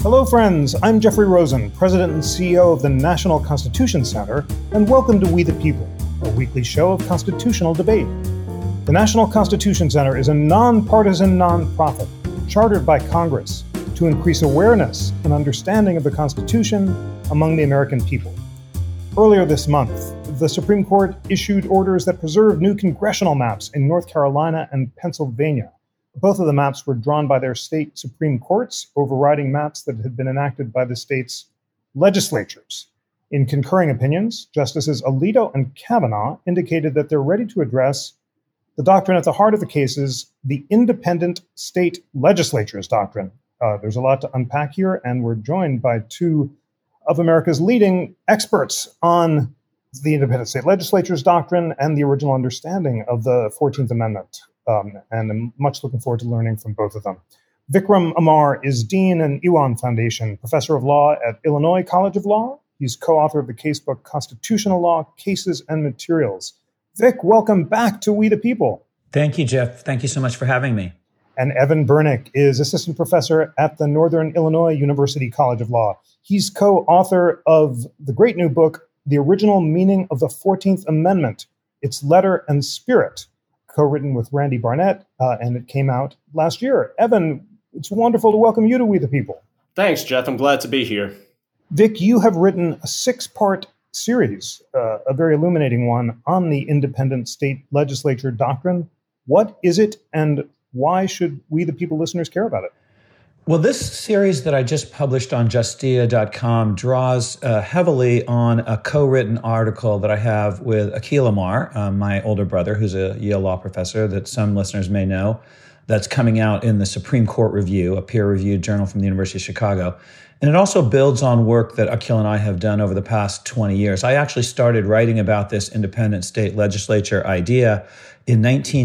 Hello, friends. I'm Jeffrey Rosen, President and CEO of the National Constitution Center, and welcome to We the People, a weekly show of constitutional debate. The National Constitution Center is a nonpartisan nonprofit chartered by Congress to increase awareness and understanding of the Constitution among the American people. Earlier this month, the Supreme Court issued orders that preserved new congressional maps in North Carolina and Pennsylvania. Both of the maps were drawn by their state Supreme Courts, overriding maps that had been enacted by the state's legislatures. In concurring opinions, Justices Alito and Kavanaugh indicated that they're ready to address the doctrine at the heart of the cases, the independent state legislatures doctrine. There's a lot to unpack here, and we're joined by two of America's leading experts on the independent state legislatures doctrine and the original understanding of the 14th Amendment. And I'm much looking forward to learning from both of them. Vikram Amar is Dean and Iwan Foundation, Professor of Law at Illinois College of Law. He's co-author of the casebook Constitutional Law, Cases and Materials. Vic, welcome back to We the People. Thank you, Jeff. Thank you so much for having me. And Evan Bernick is Assistant Professor at the Northern Illinois University College of Law. He's co-author of the great new book, The Original Meaning of the 14th Amendment, Its Letter and Spirit, co-written with Randy Barnett, and it came out last year. Evan, it's wonderful to welcome you to We the People. Thanks, Jeff. I'm glad to be here. Vic, you have written a 6-part series, a very illuminating one, on the independent state legislature doctrine. What is it, and why should We the People listeners care about it? Well, this series that I just published on Justia.com draws heavily on a co-written article that I have with Akhil Amar, my older brother, who's a Yale law professor that some listeners may know, that's coming out in the Supreme Court Review, a peer-reviewed journal from the University of Chicago. And it also builds on work that Akhil and I have done over the past 20 years. I actually started writing about this independent state legislature idea in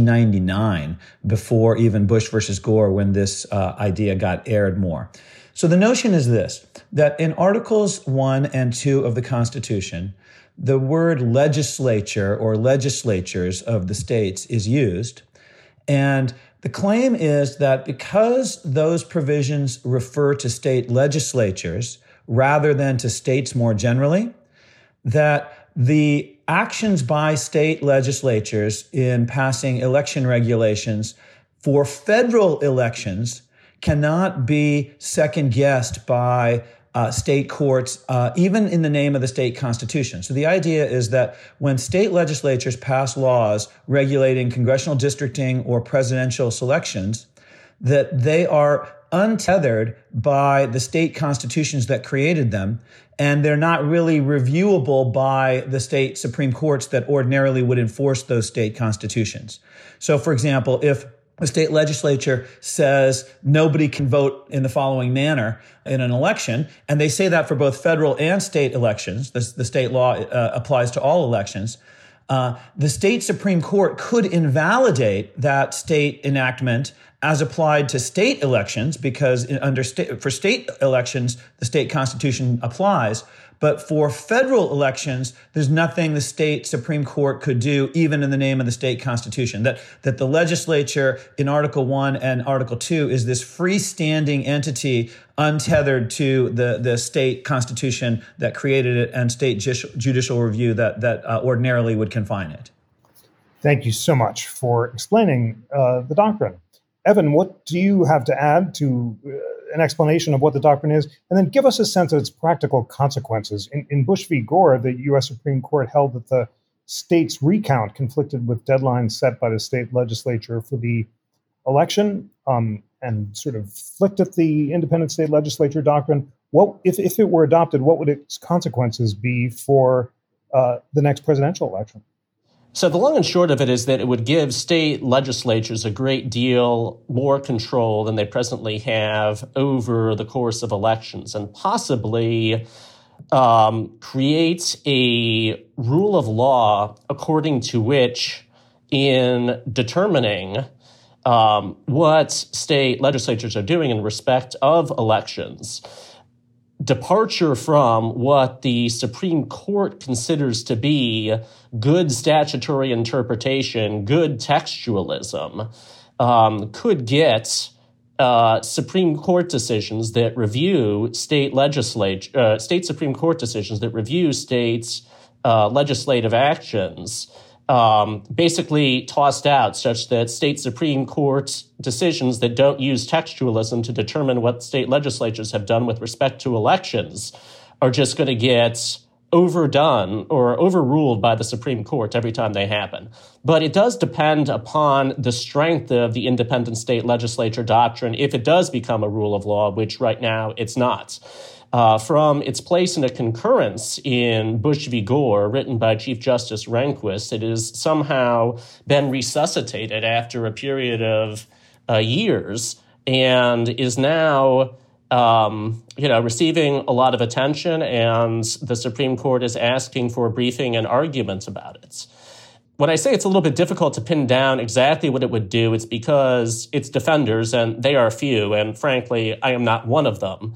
1999, before even Bush versus Gore, when this idea got aired more. So the notion is this, that in Articles 1 and 2 of the Constitution, the word legislature or legislatures of the states is used. And the claim is that because those provisions refer to state legislatures rather than to states more generally, that the actions by state legislatures in passing election regulations for federal elections cannot be second-guessed by state courts, even in the name of the state constitution. So the idea is that when state legislatures pass laws regulating congressional districting or presidential selections, that they are untethered by the state constitutions that created them, and they're not really reviewable by the state Supreme Courts that ordinarily would enforce those state constitutions. So, for example, if the state legislature says nobody can vote in the following manner in an election, and they say that for both federal and state elections, the state law applies to all elections, the state Supreme Court could invalidate that state enactment as applied to state elections, because for state elections, the state constitution applies. But for federal elections, there's nothing the state Supreme Court could do, even in the name of the state constitution. That the legislature in Article 1 and Article 2 is this freestanding entity untethered to the state constitution that created it and state judicial review that ordinarily would confine it. Thank you so much for explaining the doctrine. Evan, what do you have to add to an explanation of what the doctrine is? And then give us a sense of its practical consequences. In Bush v. Gore, the U.S. Supreme Court held that the state's recount conflicted with deadlines set by the state legislature for the election, and sort of flicked at the independent state legislature doctrine. What, if it were adopted, what would its consequences be for the next presidential election? So the long and short of it is that it would give state legislatures a great deal more control than they presently have over the course of elections, and possibly create a rule of law according to which, in determining what state legislatures are doing in respect of elections, departure from what the Supreme Court considers to be good statutory interpretation, good textualism, could get Supreme Court decisions that review state Supreme Court decisions that review states' legislative actions basically tossed out, such that state Supreme Court decisions that don't use textualism to determine what state legislatures have done with respect to elections are just going to get overdone or overruled by the Supreme Court every time they happen. But it does depend upon the strength of the independent state legislature doctrine if it does become a rule of law, which right now it's not. From its place in a concurrence in Bush v. Gore, written by Chief Justice Rehnquist, it has somehow been resuscitated after a period of years and is now receiving a lot of attention, and the Supreme Court is asking for a briefing and arguments about it. When I say it's a little bit difficult to pin down exactly what it would do, it's because its defenders, and they are few, and frankly, I am not one of them,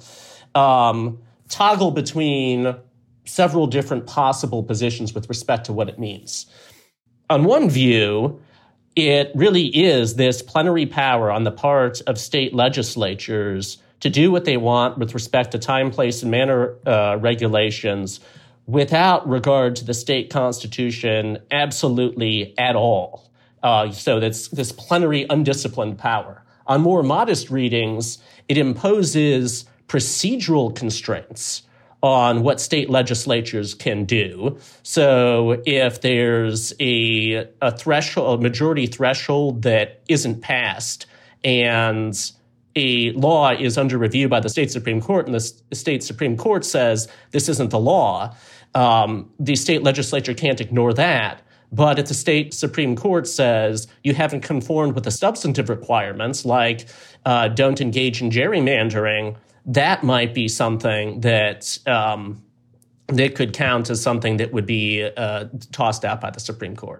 toggle between several different possible positions with respect to what it means. On one view, it really is this plenary power on the part of state legislatures to do what they want with respect to time, place, and manner regulations without regard to the state constitution absolutely at all. So that's this plenary undisciplined power. On more modest readings, it imposes procedural constraints on what state legislatures can do. So if there's a threshold, a majority threshold that isn't passed, and a law is under review by the state Supreme Court, and the state Supreme Court says this isn't the law, the state legislature can't ignore that. But if the state Supreme Court says you haven't conformed with the substantive requirements, like don't engage in gerrymandering, that might be something that that could count as something that would be tossed out by the Supreme Court.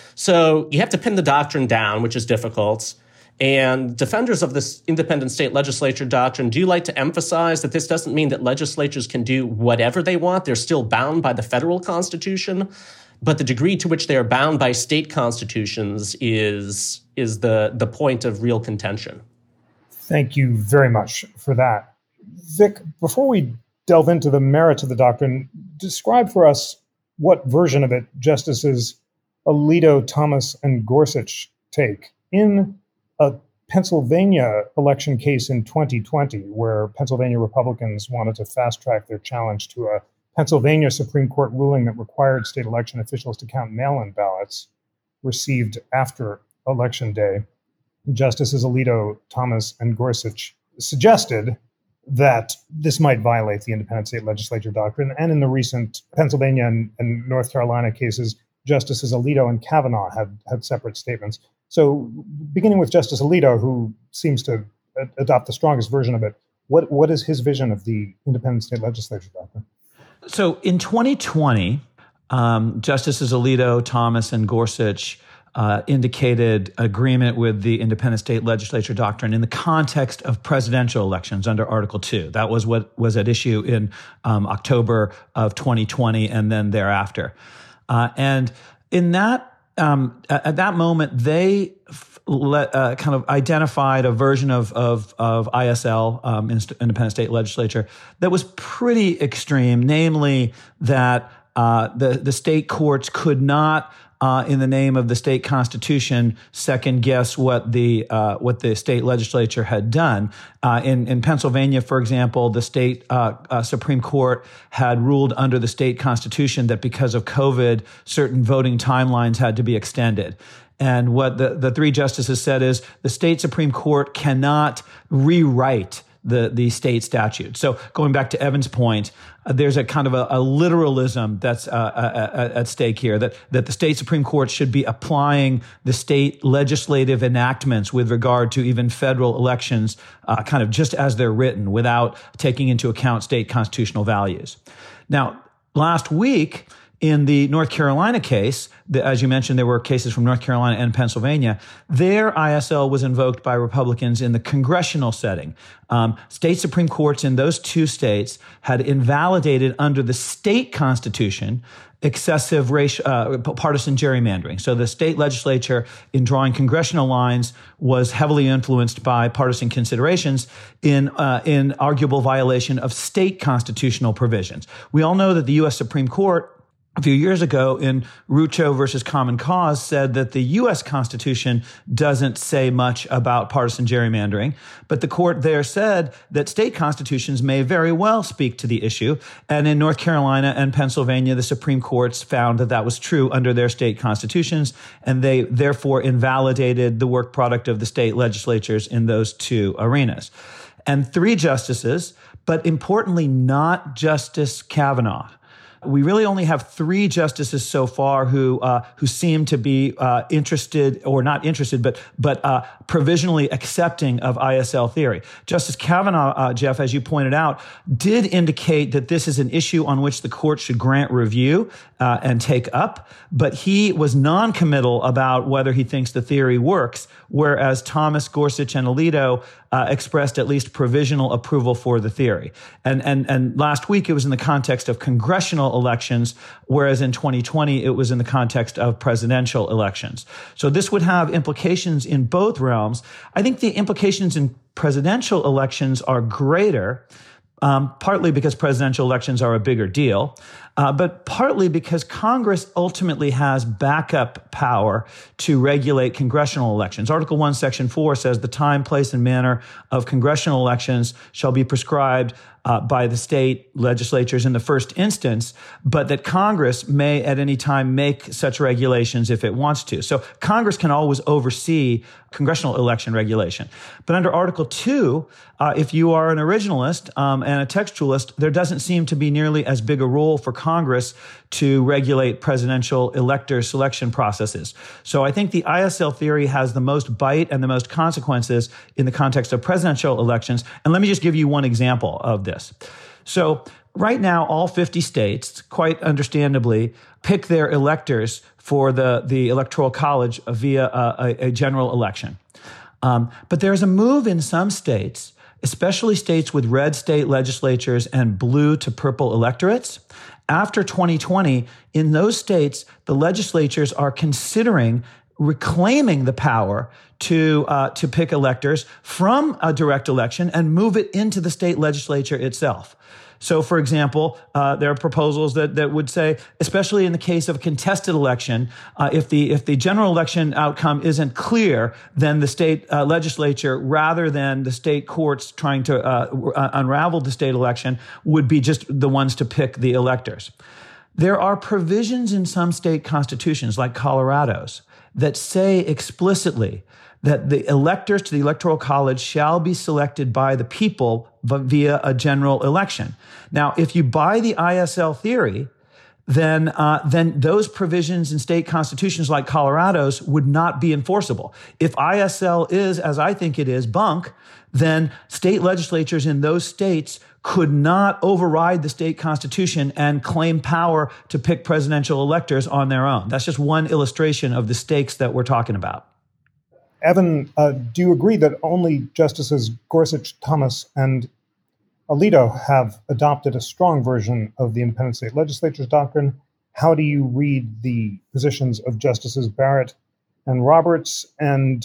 So you have to pin the doctrine down, which is difficult. And defenders of this independent state legislature doctrine do like to emphasize that this doesn't mean that legislatures can do whatever they want. They're still bound by the federal constitution, but the degree to which they are bound by state constitutions is the point of real contention. Thank you very much for that. Vic, before we delve into the merits of the doctrine, describe for us what version of it Justices Alito, Thomas, and Gorsuch take. In a Pennsylvania election case in 2020, where Pennsylvania Republicans wanted to fast-track their challenge to a Pennsylvania Supreme Court ruling that required state election officials to count mail-in ballots received after Election Day, Justices Alito, Thomas, and Gorsuch suggested that this might violate the independent state legislature doctrine. And in the recent Pennsylvania and North Carolina cases, Justices Alito and Kavanaugh had separate statements. So beginning with Justice Alito, who seems to adopt the strongest version of it, what is his vision of the independent state legislature doctrine? So in 2020, Justices Alito, Thomas, and Gorsuch indicated agreement with the independent state legislature doctrine in the context of presidential elections under Article 2. That was what was at issue in October of 2020 and then thereafter. And in that, at that moment, they kind of identified a version of ISL, independent state legislature, that was pretty extreme, namely that the state courts could not, in the name of the state constitution, second guess what the state legislature had done. In Pennsylvania, for example, the state Supreme Court had ruled under the state constitution that because of COVID, certain voting timelines had to be extended. And what the three justices said is the state Supreme Court cannot rewrite the state statute. So going back to Evan's point, there's a kind of a literalism that's at stake here, that the state Supreme Court should be applying the state legislative enactments with regard to even federal elections kind of just as they're written without taking into account state constitutional values. Now, last week, In the North Carolina case, as you mentioned, there were cases from North Carolina and Pennsylvania. Their ISL was invoked by Republicans in the congressional setting. State Supreme Courts in those two states had invalidated under the state constitution excessive partisan gerrymandering. So the state legislature, in drawing congressional lines, was heavily influenced by partisan considerations in arguable violation of state constitutional provisions. We all know that the U.S. Supreme Court a few years ago in Rucho versus Common Cause said that the U.S. Constitution doesn't say much about partisan gerrymandering, but the court there said that state constitutions may very well speak to the issue. And in North Carolina and Pennsylvania, the Supreme Courts found that that was true under their state constitutions, and they therefore invalidated the work product of the state legislatures in those two arenas. And 3 justices, but importantly, not Justice Kavanaugh. We really only have 3 justices so far who seem to be interested, or not interested, but provisionally accepting of ISL theory. Justice Kavanaugh, Jeff, as you pointed out, did indicate that this is an issue on which the court should grant review and take up, but he was non-committal about whether he thinks the theory works, whereas Thomas, Gorsuch, and Alito expressed at least provisional approval for the theory. And last week it was in the context of congressional elections, whereas in 2020 it was in the context of presidential elections. So this would have implications in both realms. I think the implications in presidential elections are greater, partly because presidential elections are a bigger deal, but partly because Congress ultimately has backup power to regulate congressional elections. Article 1, Section 4 says the time, place, and manner of congressional elections shall be prescribed by the state legislatures in the first instance, but that Congress may at any time make such regulations if it wants to. So Congress can always oversee congressional election regulation. But under Article 2, if you are an originalist and a textualist, there doesn't seem to be nearly as big a role for Congress to regulate presidential elector selection processes. So I think the ISL theory has the most bite and the most consequences in the context of presidential elections. And let me just give you one example of this. So right now, all 50 states, quite understandably, pick their electors for the Electoral College via a general election. But there's a move in some states, especially states with red state legislatures and blue to purple electorates. After 2020, in those states, the legislatures are considering reclaiming the power to pick electors from a direct election and move it into the state legislature itself. So, for example, there are proposals that would say, especially in the case of a contested election, if the general election outcome isn't clear, then the state legislature, rather than the state courts trying to unravel the state election, would be just the ones to pick the electors. There are provisions in some state constitutions, like Colorado's, that say explicitly that the electors to the Electoral College shall be selected by the people via a general election. Now, if you buy the ISL theory, then those provisions in state constitutions like Colorado's would not be enforceable. If ISL is, as I think it is, bunk, then state legislatures in those states could not override the state constitution and claim power to pick presidential electors on their own. That's just one illustration of the stakes that we're talking about. Evan, do you agree that only Justices Gorsuch, Thomas, and Alito have adopted a strong version of the independent state legislatures doctrine? How do you read the positions of Justices Barrett and Roberts? And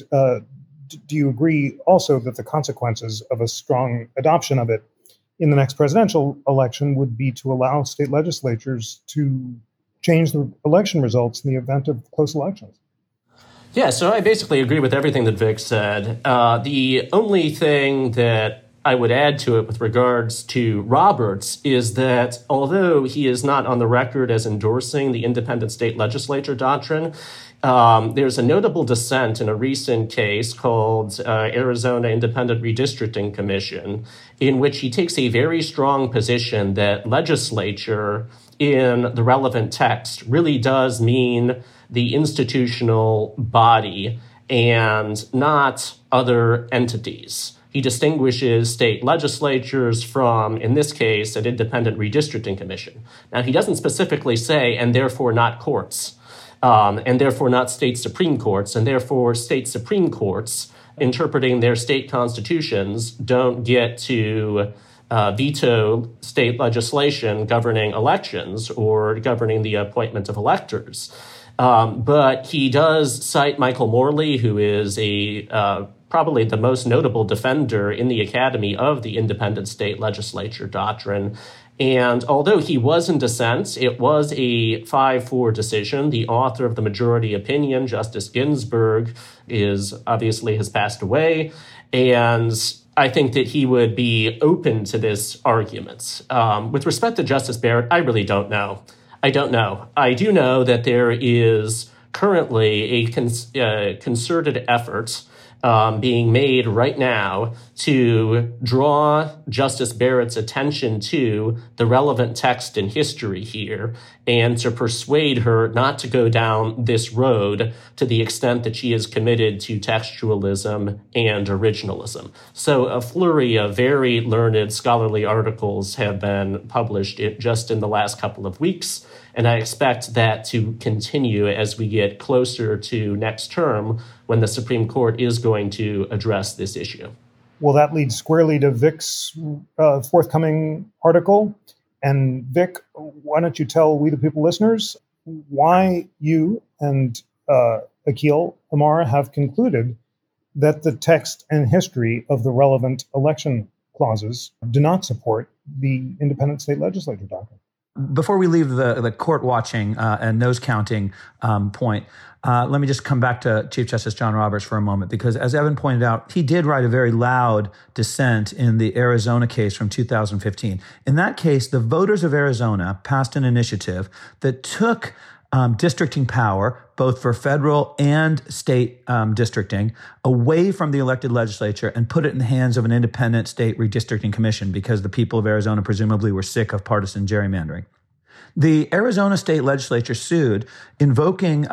do you agree also that the consequences of a strong adoption of it in the next presidential election would be to allow state legislatures to change the election results in the event of close elections? Yeah, so I basically agree with everything that Vic said. The only thing that I would add to it with regards to Roberts is that although he is not on the record as endorsing the independent state legislature doctrine, there's a notable dissent in a recent case called Arizona Independent Redistricting Commission, in which he takes a very strong position that legislature in the relevant text really does mean the institutional body, and not other entities. He distinguishes state legislatures from, in this case, an independent redistricting commission. Now, he doesn't specifically say, and therefore not courts, and therefore not state supreme courts, and therefore state supreme courts interpreting their state constitutions don't get to veto state legislation governing elections or governing the appointment of electors. But he does cite Michael Morley, who is probably the most notable defender in the Academy of the independent state legislature doctrine. And although he was in dissent, it was a 5-4 decision. The author of the majority opinion, Justice Ginsburg, has passed away. And I think that he would be open to this argument. With respect to Justice Barrett, I really don't know. I don't know. I do know that there is currently a concerted effort being made right now to draw Justice Barrett's attention to the relevant text and history here and to persuade her not to go down this road to the extent that she is committed to textualism and originalism. So a flurry of very learned scholarly articles have been published just in the last couple of weeks, and I expect that to continue as we get closer to next term when the Supreme Court is going to address this issue. Well, that leads squarely to Vic's forthcoming article. And Vic, why don't you tell We the People listeners why you and Akhil Amar have concluded that the text and history of the relevant election clauses do not support the independent state legislature doctrine. Before we leave the court watching and nose counting point, let me just come back to Chief Justice John Roberts for a moment, because as Evan pointed out, he did write a very loud dissent in the Arizona case from 2015. In that case, the voters of Arizona passed an initiative that took districting power, both for federal and state districting, away from the elected legislature and put it in the hands of an independent state redistricting commission because the people of Arizona presumably were sick of partisan gerrymandering. The Arizona state legislature sued, invoking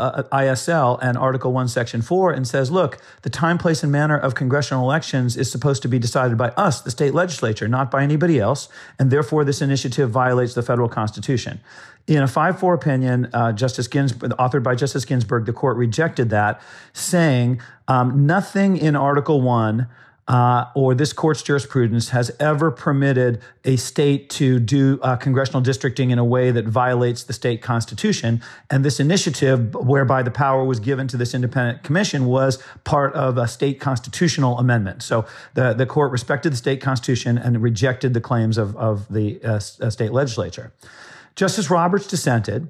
ISL and Article 1, Section 4, and says, look, the time, place, and manner of congressional elections is supposed to be decided by us, the state legislature, not by anybody else, and therefore this initiative violates the federal Constitution. In a 5-4 opinion, authored by Justice Ginsburg, the court rejected that, saying nothing in Article 1 or this court's jurisprudence has ever permitted a state to do congressional districting in a way that violates the state constitution. And this initiative, whereby the power was given to this independent commission, was part of a state constitutional amendment. So the court respected the state constitution and rejected the claims of the state legislature. Justice Roberts dissented.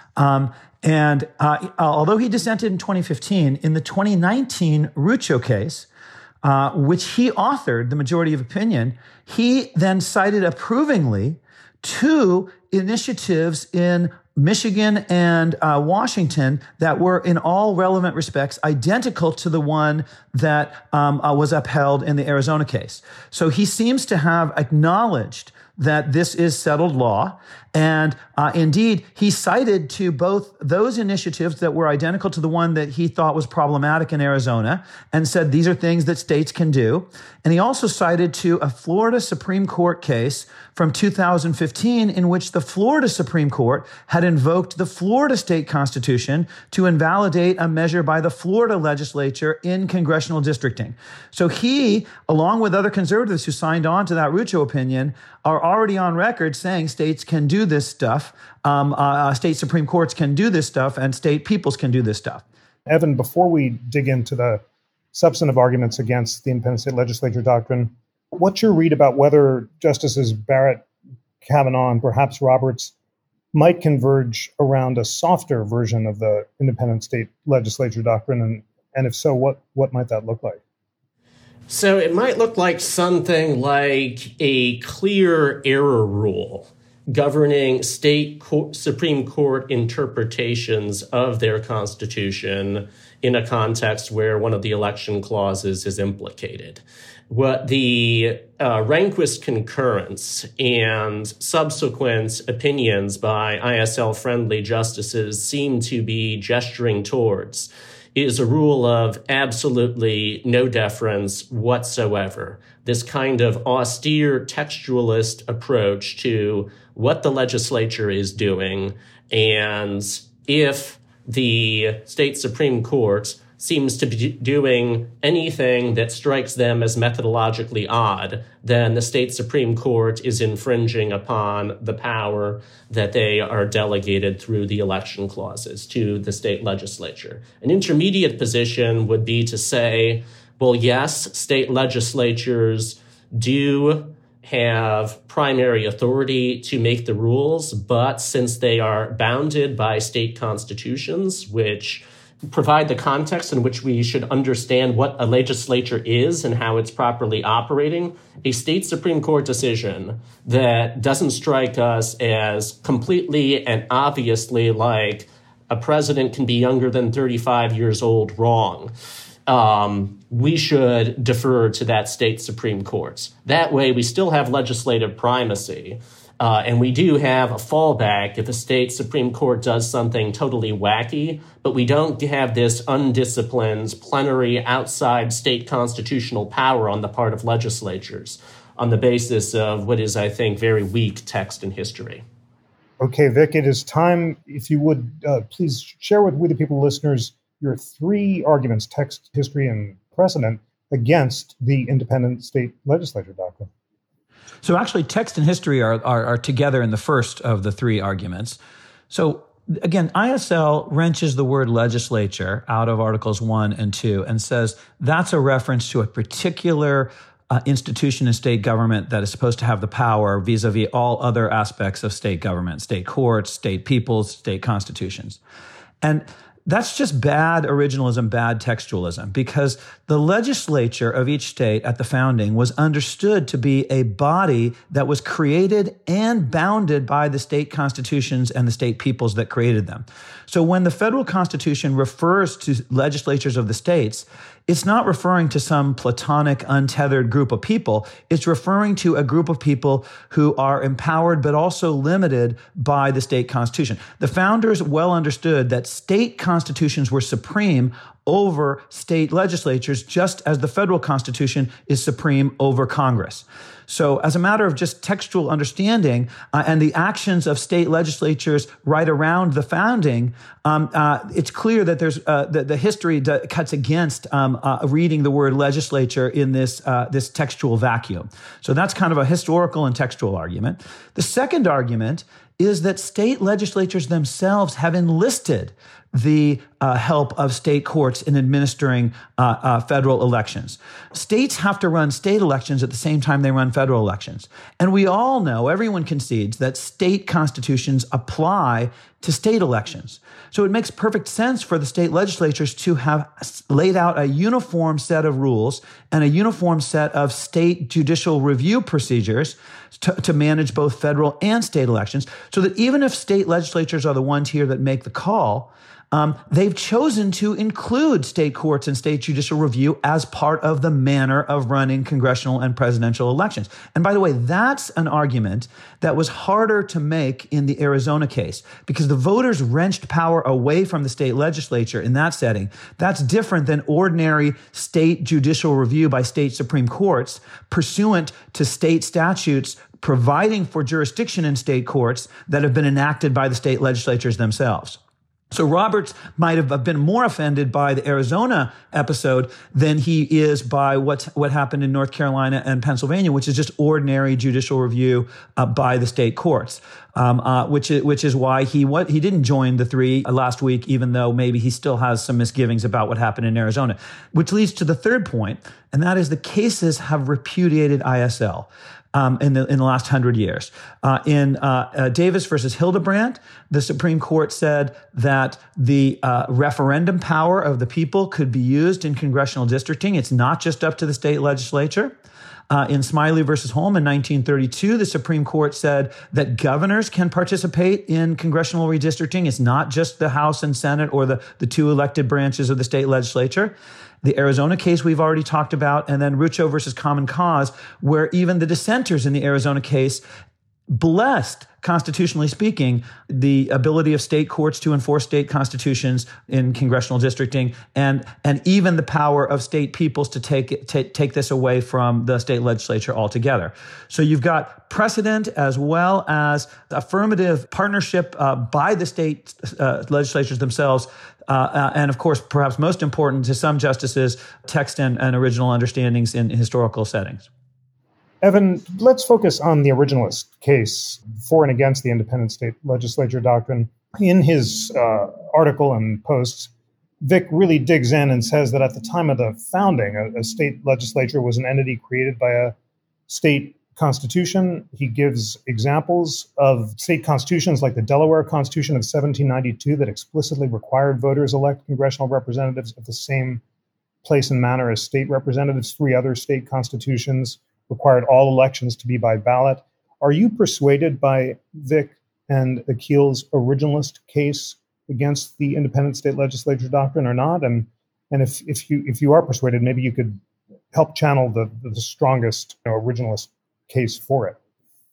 And although he dissented in 2015, in the 2019 Rucho case, which he authored, the majority of opinion, he then cited approvingly two initiatives in Michigan and Washington that were in all relevant respects identical to the one that was upheld in the Arizona case. So he seems to have acknowledged that this is settled law. And indeed, he cited to both those initiatives that were identical to the one that he thought was problematic in Arizona and said these are things that states can do. And he also cited to a Florida Supreme Court case from 2015 in which the Florida Supreme Court had invoked the Florida state constitution to invalidate a measure by the Florida legislature in congressional districting. So he, along with other conservatives who signed on to that Rucho opinion, are already on record saying states can do this stuff, state Supreme Courts can do this stuff, and state peoples can do this stuff. Evan, before we dig into the substantive arguments against the independent state legislature doctrine, what's your read about whether Justices Barrett, Kavanaugh, and perhaps Roberts might converge around a softer version of the independent state legislature doctrine? And if so, what might that look like? So it might look like something like a clear error rule governing state Supreme Court interpretations of their constitution in a context where one of the election clauses is implicated. What the Rehnquist concurrence and subsequent opinions by ISL-friendly justices seem to be gesturing towards is a rule of absolutely no deference whatsoever. This kind of austere textualist approach to what the legislature is doing. And if the state Supreme Court seems to be doing anything that strikes them as methodologically odd, then the state Supreme Court is infringing upon the power that they are delegated through the election clauses to the state legislature. An intermediate position would be to say, well, yes, state legislatures do have primary authority to make the rules, but since they are bounded by state constitutions, which provide the context in which we should understand what a legislature is and how it's properly operating, a state Supreme Court decision that doesn't strike us as completely and obviously like a president can be younger than 35 years old wrong. We should defer to that state Supreme Court. That way, we still have legislative primacy. And we do have a fallback if a state Supreme Court does something totally wacky, but we don't have this undisciplined, plenary, outside state constitutional power on the part of legislatures on the basis of what is, I think, very weak text and history. Okay, Vic, it is time. If you would please share with We the People listeners your three arguments, text, history, and precedent, against the independent state legislature doctrine. So actually, text and history are together in the first of the three arguments. So again, ISL wrenches the word legislature out of Articles 1 and 2 and says that's a reference to a particular institution in state government that is supposed to have the power vis-a-vis all other aspects of state government, state courts, state peoples, state constitutions. And that's just bad originalism, bad textualism, because the legislature of each state at the founding was understood to be a body that was created and bounded by the state constitutions and the state peoples that created them. So when the federal constitution refers to legislatures of the states, it's not referring to some platonic, untethered group of people. It's referring to a group of people who are empowered but also limited by the state constitution. The founders well understood that state constitutions were supreme over state legislatures, just as the federal constitution is supreme over Congress. So as a matter of just textual understanding and the actions of state legislatures right around the founding, it's clear that there's the history cuts against reading the word legislature in this textual vacuum. So that's kind of a historical and textual argument. The second argument is that state legislatures themselves have enlisted the help of state courts in administering federal elections. States have to run state elections at the same time they run federal elections. And we all know, everyone concedes, that state constitutions apply to state elections. So it makes perfect sense for the state legislatures to have laid out a uniform set of rules and a uniform set of state judicial review procedures to manage both federal and state elections, so that even if state legislatures are the ones here that make the call, they've chosen to include state courts and state judicial review as part of the manner of running congressional and presidential elections. And by the way, that's an argument that was harder to make in the Arizona case because the voters wrenched power away from the state legislature in that setting. That's different than ordinary state judicial review by state Supreme Courts pursuant to state statutes providing for jurisdiction in state courts that have been enacted by the state legislatures themselves. So Roberts might have been more offended by the Arizona episode than he is by what happened in North Carolina and Pennsylvania, which is just ordinary judicial review by the state courts, which is why he didn't join the three last week, even though maybe he still has some misgivings about what happened in Arizona. Which leads to the third point, and that is the cases have repudiated ISL. In the last 100 years. In Davis versus Hildebrandt, the Supreme Court said that the referendum power of the people could be used in congressional districting. It's not just up to the state legislature. In Smiley versus Holm in 1932, the Supreme Court said that governors can participate in congressional redistricting. It's not just the House and Senate or the two elected branches of the state legislature. The Arizona case we've already talked about, and then Rucho versus Common Cause, where even the dissenters in the Arizona case blessed, constitutionally speaking, the ability of state courts to enforce state constitutions in congressional districting, and even the power of state peoples to take this away from the state legislature altogether. So you've got precedent as well as affirmative partnership by the state legislatures themselves. And of course, perhaps most important to some justices, text and original understandings in historical settings. Evan, let's focus on the originalist case for and against the independent state legislature doctrine. In his article and posts, Vic really digs in and says that at the time of the founding, a state legislature was an entity created by a state constitution. He gives examples of state constitutions like the Delaware Constitution of 1792 that explicitly required voters elect congressional representatives at the same place and manner as state representatives. 3 other state constitutions required all elections to be by ballot. Are you persuaded by Vic and Akhil's originalist case against the independent state legislature doctrine or not? And if you are persuaded, maybe you could help channel the strongest originalist case for it.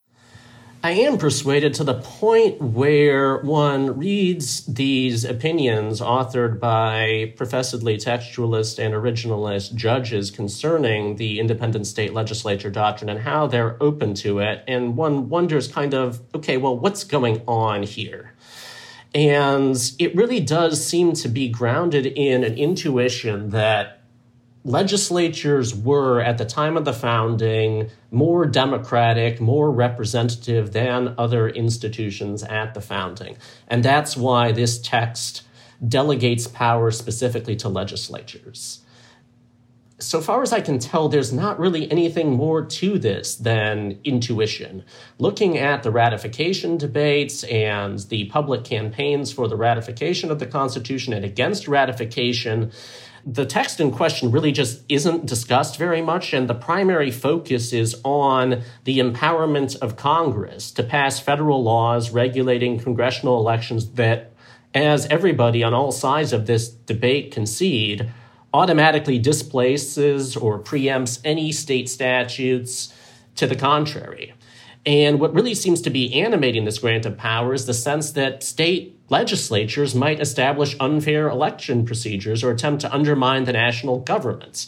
I am persuaded to the point where one reads these opinions authored by professedly textualist and originalist judges concerning the independent state legislature doctrine and how they're open to it. And one wonders kind of, okay, well, what's going on here? And it really does seem to be grounded in an intuition that legislatures were, at the time of the founding, more democratic, more representative than other institutions at the founding. And that's why this text delegates power specifically to legislatures. So far as I can tell, there's not really anything more to this than intuition. Looking at the ratification debates and the public campaigns for the ratification of the Constitution and against ratification, the text in question really just isn't discussed very much, and the primary focus is on the empowerment of Congress to pass federal laws regulating congressional elections that, as everybody on all sides of this debate concede, automatically displaces or preempts any state statutes to the contrary. And what really seems to be animating this grant of power is the sense that state legislatures might establish unfair election procedures or attempt to undermine the national government.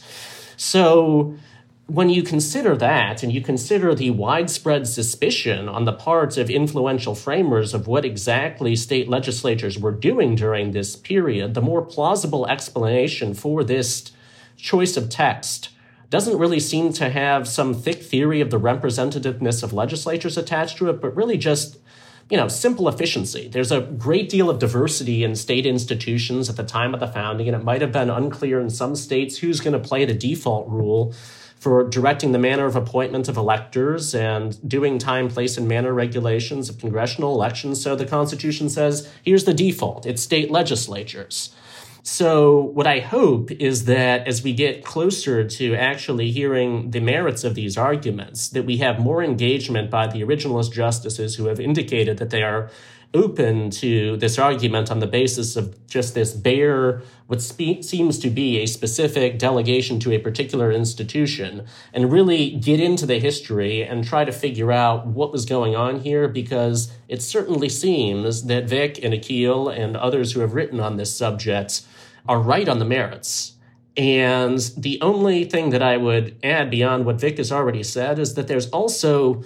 So when you consider that, and you consider the widespread suspicion on the part of influential framers of what exactly state legislatures were doing during this period, the more plausible explanation for this choice of text doesn't really seem to have some thick theory of the representativeness of legislatures attached to it, but really just, simple efficiency. There's a great deal of diversity in state institutions at the time of the founding, and it might have been unclear in some states who's going to play the default role for directing the manner of appointment of electors and doing time, place, and manner regulations of congressional elections. So the Constitution says, here's the default. It's state legislatures. So what I hope is that as we get closer to actually hearing the merits of these arguments, that we have more engagement by the originalist justices who have indicated that they are open to this argument on the basis of just this bare, what seems to be a specific delegation to a particular institution, and really get into the history and try to figure out what was going on here, because it certainly seems that Vic and Akhil and others who have written on this subject are right on the merits. And the only thing that I would add beyond what Vic has already said is that there's also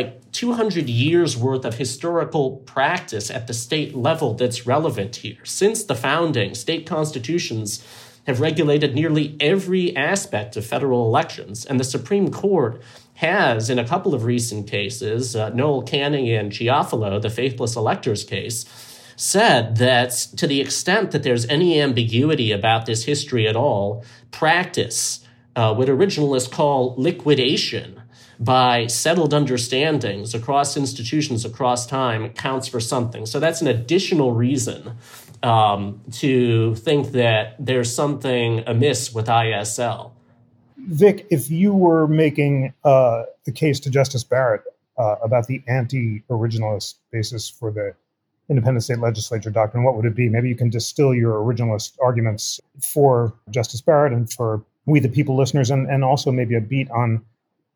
200 years worth of historical practice at the state level that's relevant here. Since the founding, state constitutions have regulated nearly every aspect of federal elections, and the Supreme Court has, in a couple of recent cases, Noel Canning and Chiafalo, the faithless electors case, said that to the extent that there's any ambiguity about this history at all, practice, what originalists call liquidation by settled understandings across institutions across time, counts for something. So that's an additional reason to think that there's something amiss with ISL. Vic, if you were making the case to Justice Barrett about the anti-originalist basis for the independent state legislature doctrine, what would it be? Maybe you can distill your originalist arguments for Justice Barrett and for We the People listeners, and also maybe a beat on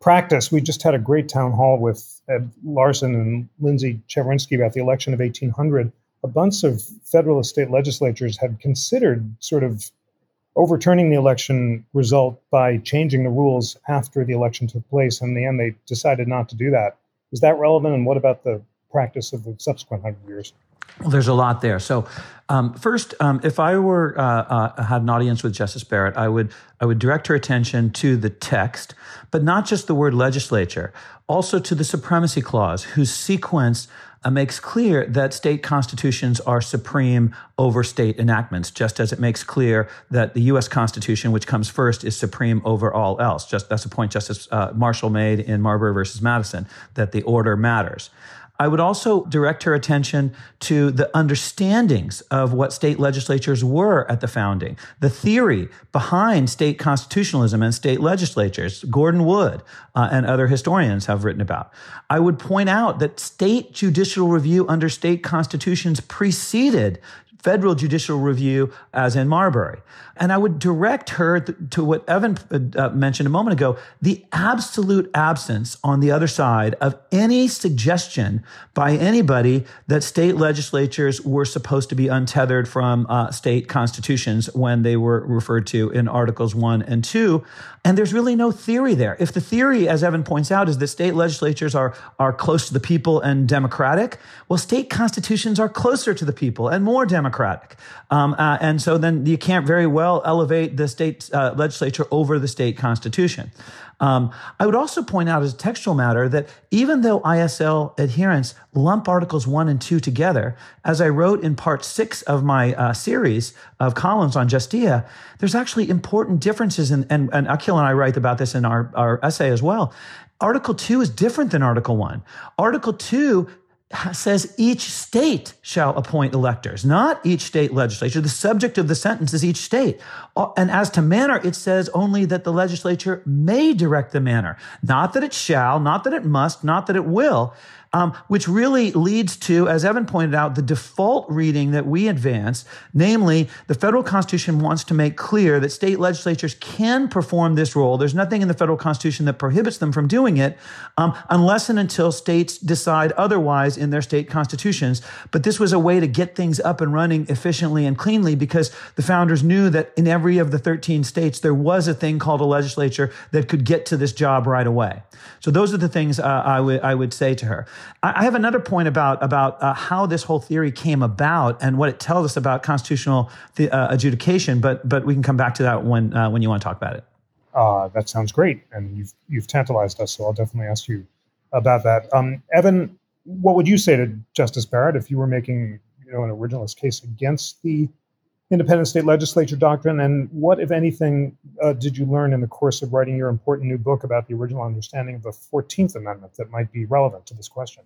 practice. We just had a great town hall with Ed Larson and Lindsay Chevrinsky about the election of 1800. A bunch of Federalist state legislatures had considered sort of overturning the election result by changing the rules after the election took place. In the end, they decided not to do that. Is that relevant? And what about the practice of the subsequent 100 years? Well, there's a lot there. So first, if I were had an audience with Justice Barrett, I would direct her attention to the text, but not just the word legislature, also to the Supremacy Clause, whose sequence makes clear that state constitutions are supreme over state enactments, just as it makes clear that the U.S. Constitution, which comes first, is supreme over all else. That's a point Justice Marshall made in Marbury versus Madison, that the order matters. I would also direct her attention to the understandings of what state legislatures were at the founding, the theory behind state constitutionalism and state legislatures, Gordon Wood and other historians have written about. I would point out that state judicial review under state constitutions preceded federal judicial review, as in Marbury. And I would direct her to what Evan mentioned a moment ago, the absolute absence on the other side of any suggestion by anybody that state legislatures were supposed to be untethered from state constitutions when they were referred to in Articles 1 and 2. And there's really no theory there. If the theory, as Evan points out, is that state legislatures are close to the people and democratic, well, state constitutions are closer to the people and more democratic. And so then you can't very well elevate the state legislature over the state constitution. I would also point out as a textual matter that even though ISL adherents lump Articles 1 and 2 together, as I wrote in part 6 of my series of columns on Justia, there's actually important differences, and Akhil and I write about this in our essay as well. Article 2 is different than Article 1. Article 2 says each state shall appoint electors, not each state legislature. The subject of the sentence is each state. And as to manner, it says only that the legislature may direct the manner, not that it shall, not that it must, not that it will. Which really leads to, as Evan pointed out, the default reading that we advance, namely, the federal Constitution wants to make clear that state legislatures can perform this role. There's nothing in the federal Constitution that prohibits them from doing it, unless and until states decide otherwise in their state constitutions. But this was a way to get things up and running efficiently and cleanly, because the founders knew that in every of the 13 states, there was a thing called a legislature that could get to this job right away. So those are the things I would say to her. I have another point about how this whole theory came about and what it tells us about constitutional adjudication, but we can come back to that when you want to talk about it. That sounds great, and you've tantalized us, so I'll definitely ask you about that. Evan, what would you say to Justice Barrett if you were making an originalist case against the independent state legislature doctrine? And what, if anything, did you learn in the course of writing your important new book about the original understanding of the 14th Amendment that might be relevant to this question?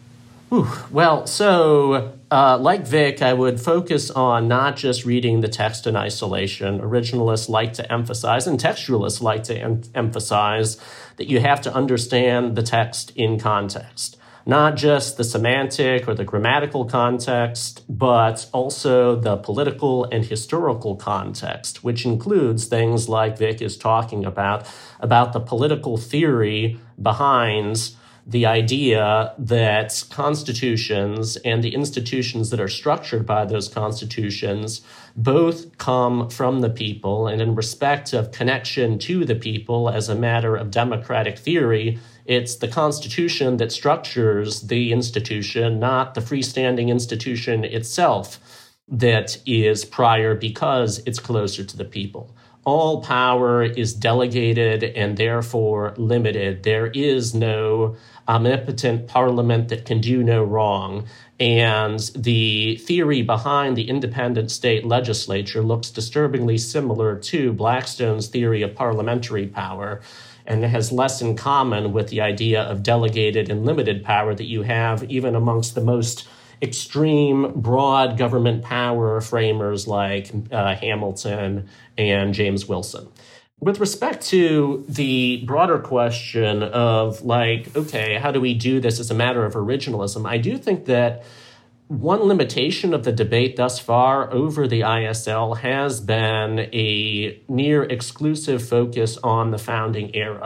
Well, so like Vic, I would focus on not just reading the text in isolation. Originalists like to emphasize, and textualists like to emphasize, that you have to understand the text in context. Not just the semantic or the grammatical context, but also the political and historical context, which includes things like Vic is talking about the political theory behind the idea that constitutions and the institutions that are structured by those constitutions both come from the people, and in respect of connection to the people as a matter of democratic theory, it's the Constitution that structures the institution, not the freestanding institution itself that is prior because it's closer to the people. All power is delegated and therefore limited. There is no omnipotent parliament that can do no wrong. And the theory behind the independent state legislature looks disturbingly similar to Blackstone's theory of parliamentary power, and has less in common with the idea of delegated and limited power that you have even amongst the most extreme, broad government power framers like Hamilton and James Wilson. With respect to the broader question of okay, how do we do this as a matter of originalism? I do think that one limitation of the debate thus far over the ISL has been a near exclusive focus on the founding era.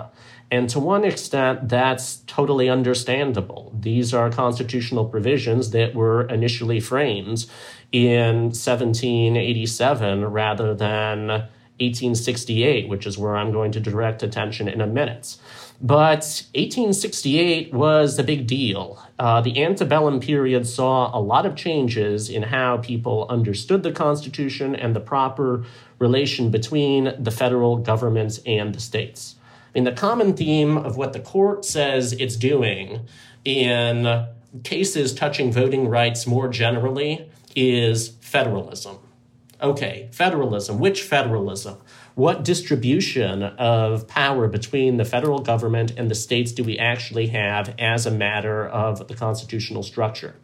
And to one extent, that's totally understandable. These are constitutional provisions that were initially framed in 1787 rather than 1868, which is where I'm going to direct attention in a minute. But 1868 was a big deal. The antebellum period saw a lot of changes in how people understood the Constitution and the proper relation between the federal government and the states. I mean, the common theme of what the court says it's doing in cases touching voting rights more generally is federalism. Okay, federalism. Which federalism? What distribution of power between the federal government and the states do we actually have as a matter of the constitutional structure?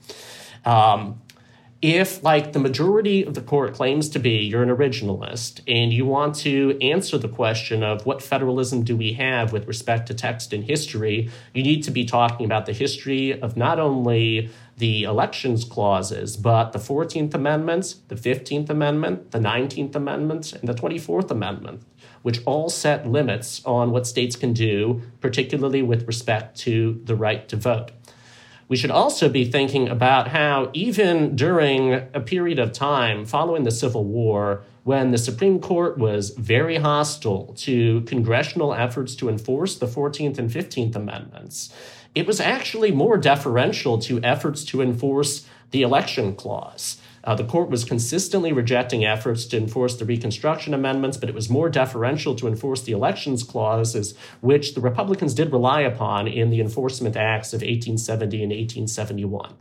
If, like the majority of the court claims to be, you're an originalist and you want to answer the question of what federalism do we have with respect to text and history, you need to be talking about the history of not only the elections clauses, but the 14th Amendment, the 15th Amendment, the 19th Amendment, and the 24th Amendment, which all set limits on what states can do, particularly with respect to the right to vote. We should also be thinking about how even during a period of time following the Civil War, when the Supreme Court was very hostile to congressional efforts to enforce the 14th and 15th Amendments, it was actually more deferential to efforts to enforce the election clause. The court was consistently rejecting efforts to enforce the Reconstruction Amendments, but it was more deferential to enforce the elections clauses, which the Republicans did rely upon in the Enforcement Acts of 1870 and 1871.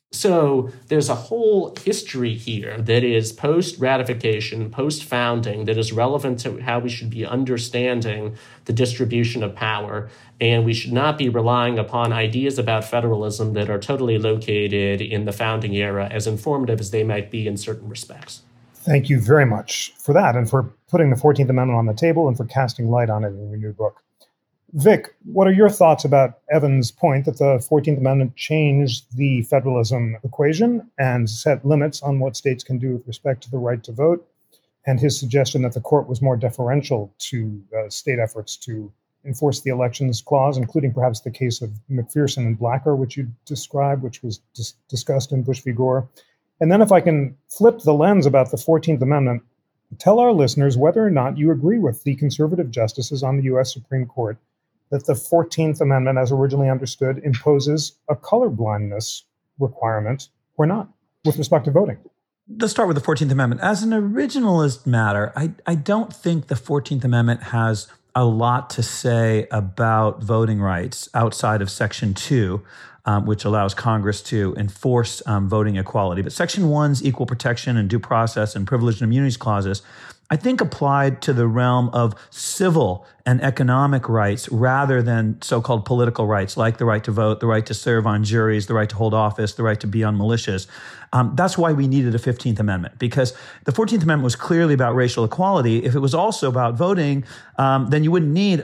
So there's a whole history here that is post-ratification, post-founding, that is relevant to how we should be understanding the distribution of power. And we should not be relying upon ideas about federalism that are totally located in the founding era, as informative as they might be in certain respects. Thank you very much for that and for putting the 14th Amendment on the table and for casting light on it in your new book. Vic, what are your thoughts about Evan's point that the 14th Amendment changed the federalism equation and set limits on what states can do with respect to the right to vote, and his suggestion that the court was more deferential to state efforts to enforce the elections clause, including perhaps the case of McPherson and Blacker, which you described, which was discussed in Bush v. Gore? And then if I can flip the lens about the 14th Amendment, tell our listeners whether or not you agree with the conservative justices on the U.S. Supreme Court that the 14th Amendment, as originally understood, imposes a colorblindness requirement or not with respect to voting. Let's start with the 14th Amendment. As an originalist matter, I don't think the 14th Amendment has a lot to say about voting rights outside of Section 2, which allows Congress to enforce voting equality. But Section 1's equal protection and due process and privilege and immunities clauses, I think, applied to the realm of civil and economic rights rather than so-called political rights, like the right to vote, the right to serve on juries, the right to hold office, the right to be on militias. That's why we needed a 15th Amendment, because the 14th Amendment was clearly about racial equality. If it was also about voting, then you wouldn't need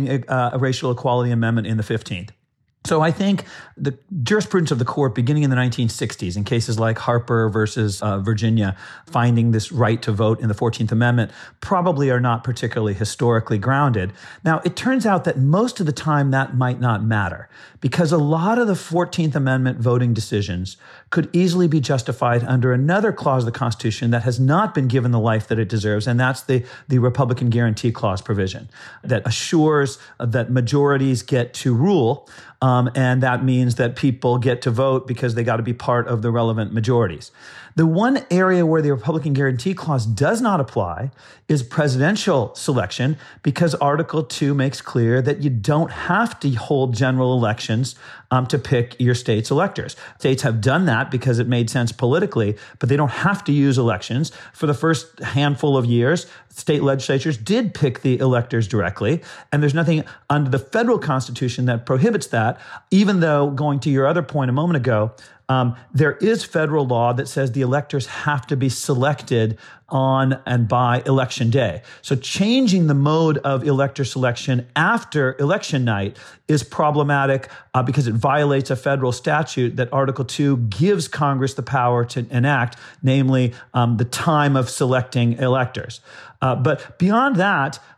a racial equality amendment in the 15th. So I think the jurisprudence of the court beginning in the 1960s in cases like Harper versus Virginia, finding this right to vote in the 14th Amendment, probably are not particularly historically grounded. Now, it turns out that most of the time that might not matter, because a lot of the 14th Amendment voting decisions could easily be justified under another clause of the Constitution that has not been given the life that it deserves, and that's the Republican Guarantee Clause provision that assures that majorities get to rule. And that means that people get to vote because they got to be part of the relevant majorities. The one area where the Republican Guarantee Clause does not apply is presidential selection, because Article 2 makes clear that you don't have to hold general elections to pick your state's electors. States have done that because it made sense politically, but they don't have to use elections. For the first handful of years, state legislatures did pick the electors directly, and there's nothing under the federal Constitution that prohibits that, even though, going to your other point a moment ago, there is federal law that says the electors have to be selected on and by election day. So changing the mode of elector selection after election night is problematic because it violates a federal statute that Article 2 gives Congress the power to enact, namely the time of selecting electors. But beyond that,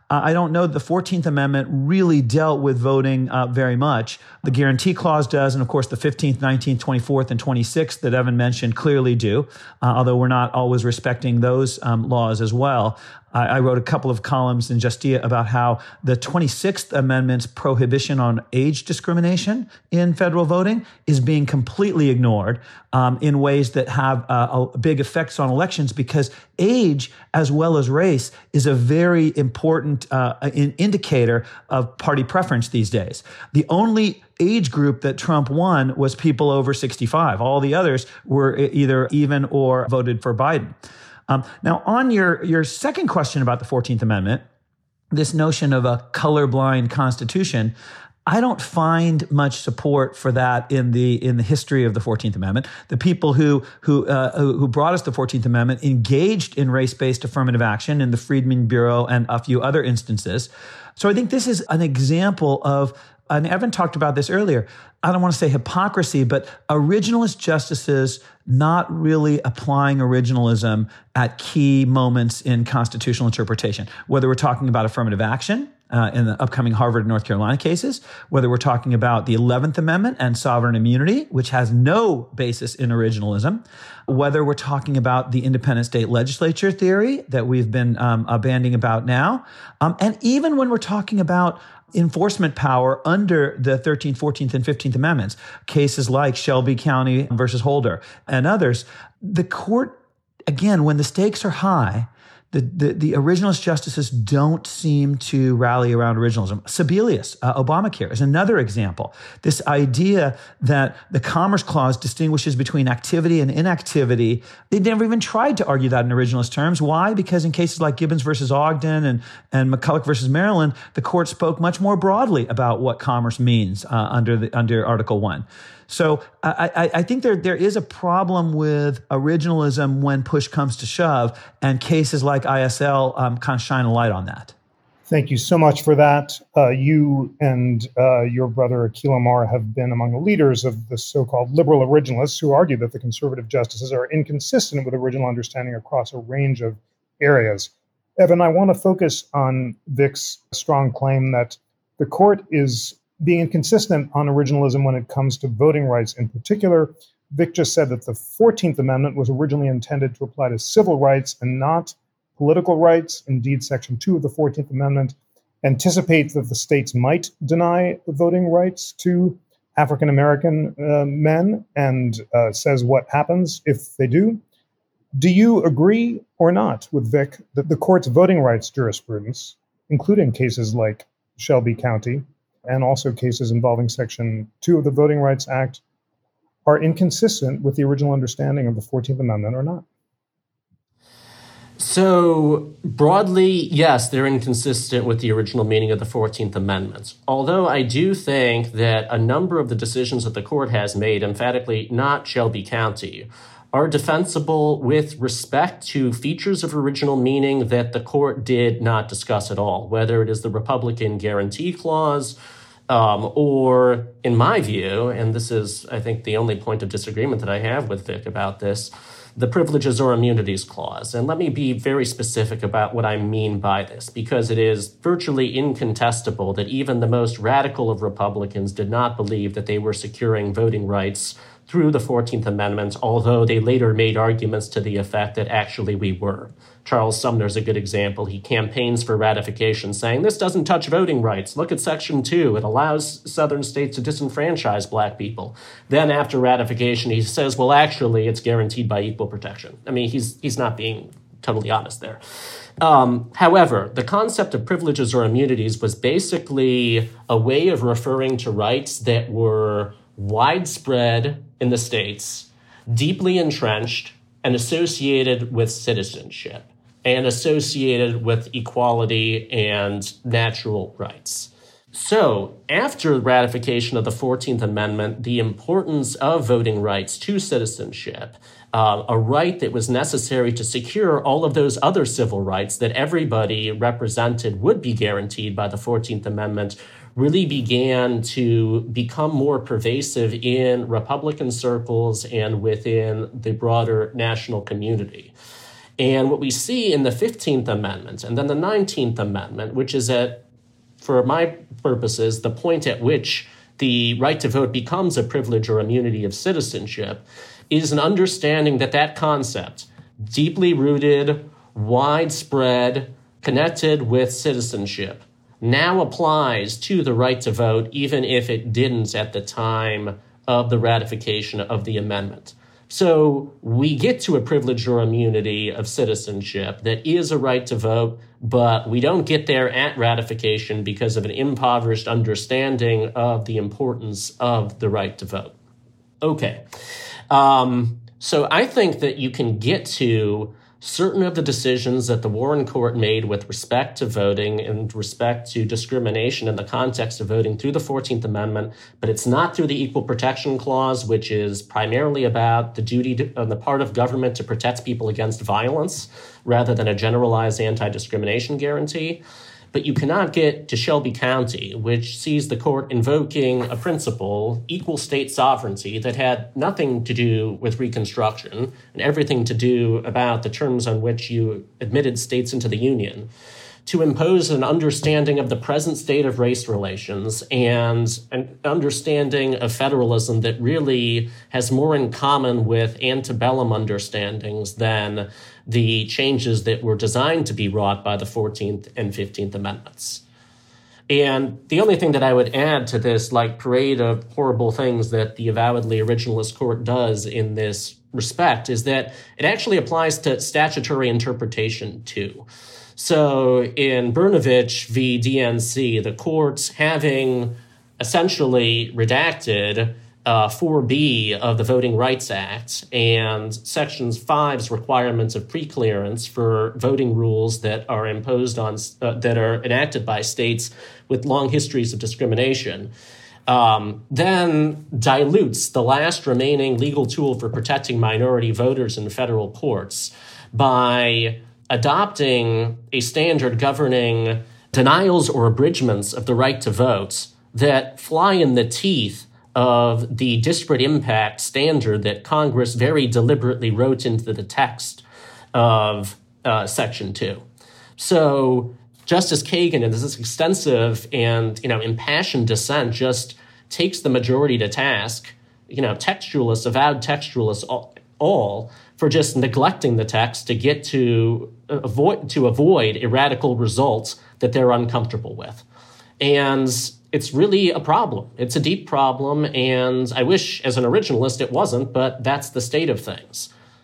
I don't know that the 14th Amendment really dealt with voting very much. The Guarantee Clause does, and of course the 15th, 19th, 24th, and 26th that Evan mentioned clearly do, although we're not always respecting those laws as well. I wrote a couple of columns in Justia about how the 26th Amendment's prohibition on age discrimination in federal voting is being completely ignored in ways that have big effects on elections, because age, as well as race, is a very important indicator of party preference these days. The only age group that Trump won was people over 65. All the others were either even or voted for Biden. Now, on your second question about the 14th Amendment, this notion of a colorblind constitution, I don't find much support for that in the history of the 14th Amendment. The people who brought us the 14th Amendment engaged in race-based affirmative action in the Freedmen Bureau and a few other instances. So I think this is an example of, and Evan talked about this earlier, I don't want to say hypocrisy, but originalist justices not really applying originalism at key moments in constitutional interpretation, whether we're talking about affirmative action in the upcoming Harvard and North Carolina cases, whether we're talking about the 11th Amendment and sovereign immunity, which has no basis in originalism, whether we're talking about the independent state legislature theory that we've been banding about now, and even when we're talking about enforcement power under the 13th, 14th, and 15th Amendments, cases like Shelby County versus Holder and others, the court, again, when the stakes are high, the originalist justices don't seem to rally around originalism. Sebelius, Obamacare, is another example. This idea that the Commerce Clause distinguishes between activity and inactivity, they never even tried to argue that in originalist terms. Why? Because in cases like Gibbons versus Ogden and McCulloch versus Maryland, the court spoke much more broadly about what commerce means under Article 1. So I think there is a problem with originalism when push comes to shove, and cases like ISL kind of shine a light on that. Thank you so much for that. You and your brother Akhil Amar have been among the leaders of the so-called liberal originalists who argue that the conservative justices are inconsistent with original understanding across a range of areas. Evan, I want to focus on Vic's strong claim that the court is being inconsistent on originalism when it comes to voting rights in particular. Vic just said that the 14th Amendment was originally intended to apply to civil rights and not political rights. Indeed, Section 2 of the 14th Amendment anticipates that the states might deny voting rights to African-American men and says what happens if they do. Do you agree or not with Vic that the court's voting rights jurisprudence, including cases like Shelby County, and also cases involving Section 2 of the Voting Rights Act, are inconsistent with the original understanding of the 14th Amendment or not? So broadly, yes, they're inconsistent with the original meaning of the 14th Amendment. Although I do think that a number of the decisions that the court has made, emphatically not Shelby County, are defensible with respect to features of original meaning that the court did not discuss at all, whether it is the Republican Guarantee Clause or, in my view, and this is, I think, the only point of disagreement that I have with Vic about this, the Privileges or Immunities Clause. And let me be very specific about what I mean by this, because it is virtually incontestable that even the most radical of Republicans did not believe that they were securing voting rights through the 14th Amendment, although they later made arguments to the effect that actually we were. Charles Sumner is a good example. He campaigns for ratification, saying, this doesn't touch voting rights. Look at Section 2. It allows southern states to disenfranchise black people. Then after ratification, he says, well, actually, it's guaranteed by equal protection. I mean, he's not being totally honest there. However, the concept of privileges or immunities was basically a way of referring to rights that were widespread in the states, deeply entrenched, and associated with citizenship, and associated with equality and natural rights. So, after ratification of the 14th Amendment, the importance of voting rights to citizenship, a right that was necessary to secure all of those other civil rights that everybody represented would be guaranteed by the 14th Amendment, really began to become more pervasive in Republican circles and within the broader national community. And what we see in the 15th Amendment and then the 19th Amendment, which is for my purposes, the point at which the right to vote becomes a privilege or immunity of citizenship, is an understanding that that concept, deeply rooted, widespread, connected with citizenship, now applies to the right to vote, even if it didn't at the time of the ratification of the amendment. So we get to a privilege or immunity of citizenship that is a right to vote, but we don't get there at ratification because of an impoverished understanding of the importance of the right to vote. Okay. So I think that you can get to certain of the decisions that the Warren Court made with respect to voting and respect to discrimination in the context of voting through the 14th Amendment, but it's not through the Equal Protection Clause, which is primarily about the duty on the part of government to protect people against violence rather than a generalized anti-discrimination guarantee. But you cannot get to Shelby County, which sees the court invoking a principle, equal state sovereignty, that had nothing to do with Reconstruction and everything to do about the terms on which you admitted states into the Union, to impose an understanding of the present state of race relations and an understanding of federalism that really has more in common with antebellum understandings than the changes that were designed to be wrought by the 14th and 15th Amendments. And the only thing that I would add to this parade of horrible things that the avowedly originalist court does in this respect is that it actually applies to statutory interpretation too. So in Brnovich v. DNC, the courts, having essentially redacted 4B of the Voting Rights Act and Section 5's requirements of preclearance for voting rules that are imposed on that are enacted by states with long histories of discrimination, then dilutes the last remaining legal tool for protecting minority voters in federal courts by adopting a standard governing denials or abridgments of the right to vote that fly in the teeth of the disparate impact standard that Congress very deliberately wrote into the text of Section 2. So Justice Kagan, in this extensive and impassioned dissent, just takes the majority to task, textualists, avowed textualists, all for just neglecting the text to get to avoid irradical results that they're uncomfortable with. And it's really a problem. It's a deep problem, and I wish as an originalist it wasn't, but that's the state of things.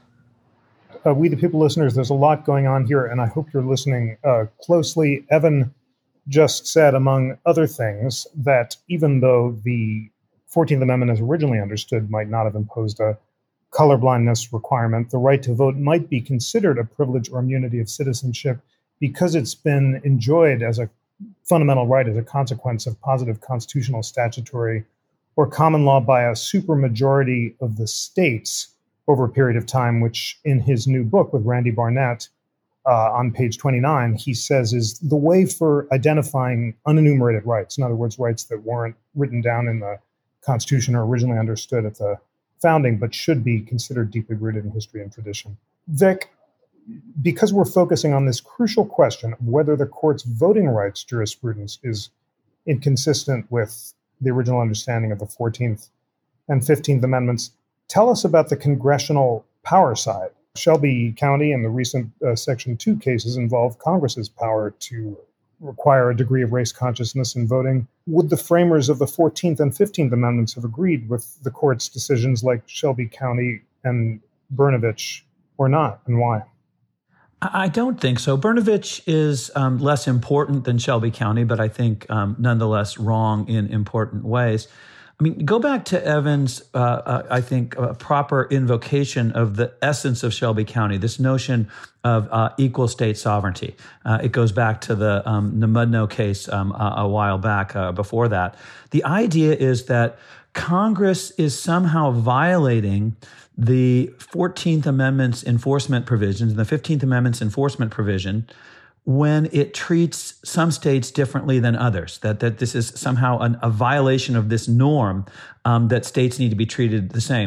We the People listeners, there's a lot going on here, and I hope you're listening closely. Evan just said, among other things, that even though the 14th Amendment as originally understood might not have imposed a colorblindness requirement, the right to vote might be considered a privilege or immunity of citizenship because it's been enjoyed as a fundamental right as a consequence of positive constitutional, statutory, or common law by a supermajority of the states over a period of time, which in his new book with Randy Barnett on page 29, he says is the way for identifying unenumerated rights. In other words, rights that weren't written down in the Constitution or originally understood at the founding, but should be considered deeply rooted in history and tradition. Vic, because we're focusing on this crucial question of whether the court's voting rights jurisprudence is inconsistent with the original understanding of the 14th and 15th Amendments, tell us about the congressional power side. Shelby County and the recent Section 2 cases involve Congress's power to require a degree of race consciousness in voting. Would the framers of the 14th and 15th Amendments have agreed with the court's decisions like Shelby County and Brnovich or not, and why? I don't think so. Brnovich is less important than Shelby County, but I think nonetheless wrong in important ways. I mean, go back to Evans, I think, proper invocation of the essence of Shelby County, this notion of equal state sovereignty. It goes back to the Mudno case a while back before that. The idea is that Congress is somehow violating the 14th Amendment's enforcement provisions and the 15th Amendment's enforcement provision when it treats some states differently than others, that this is somehow a violation of this norm that states need to be treated the same.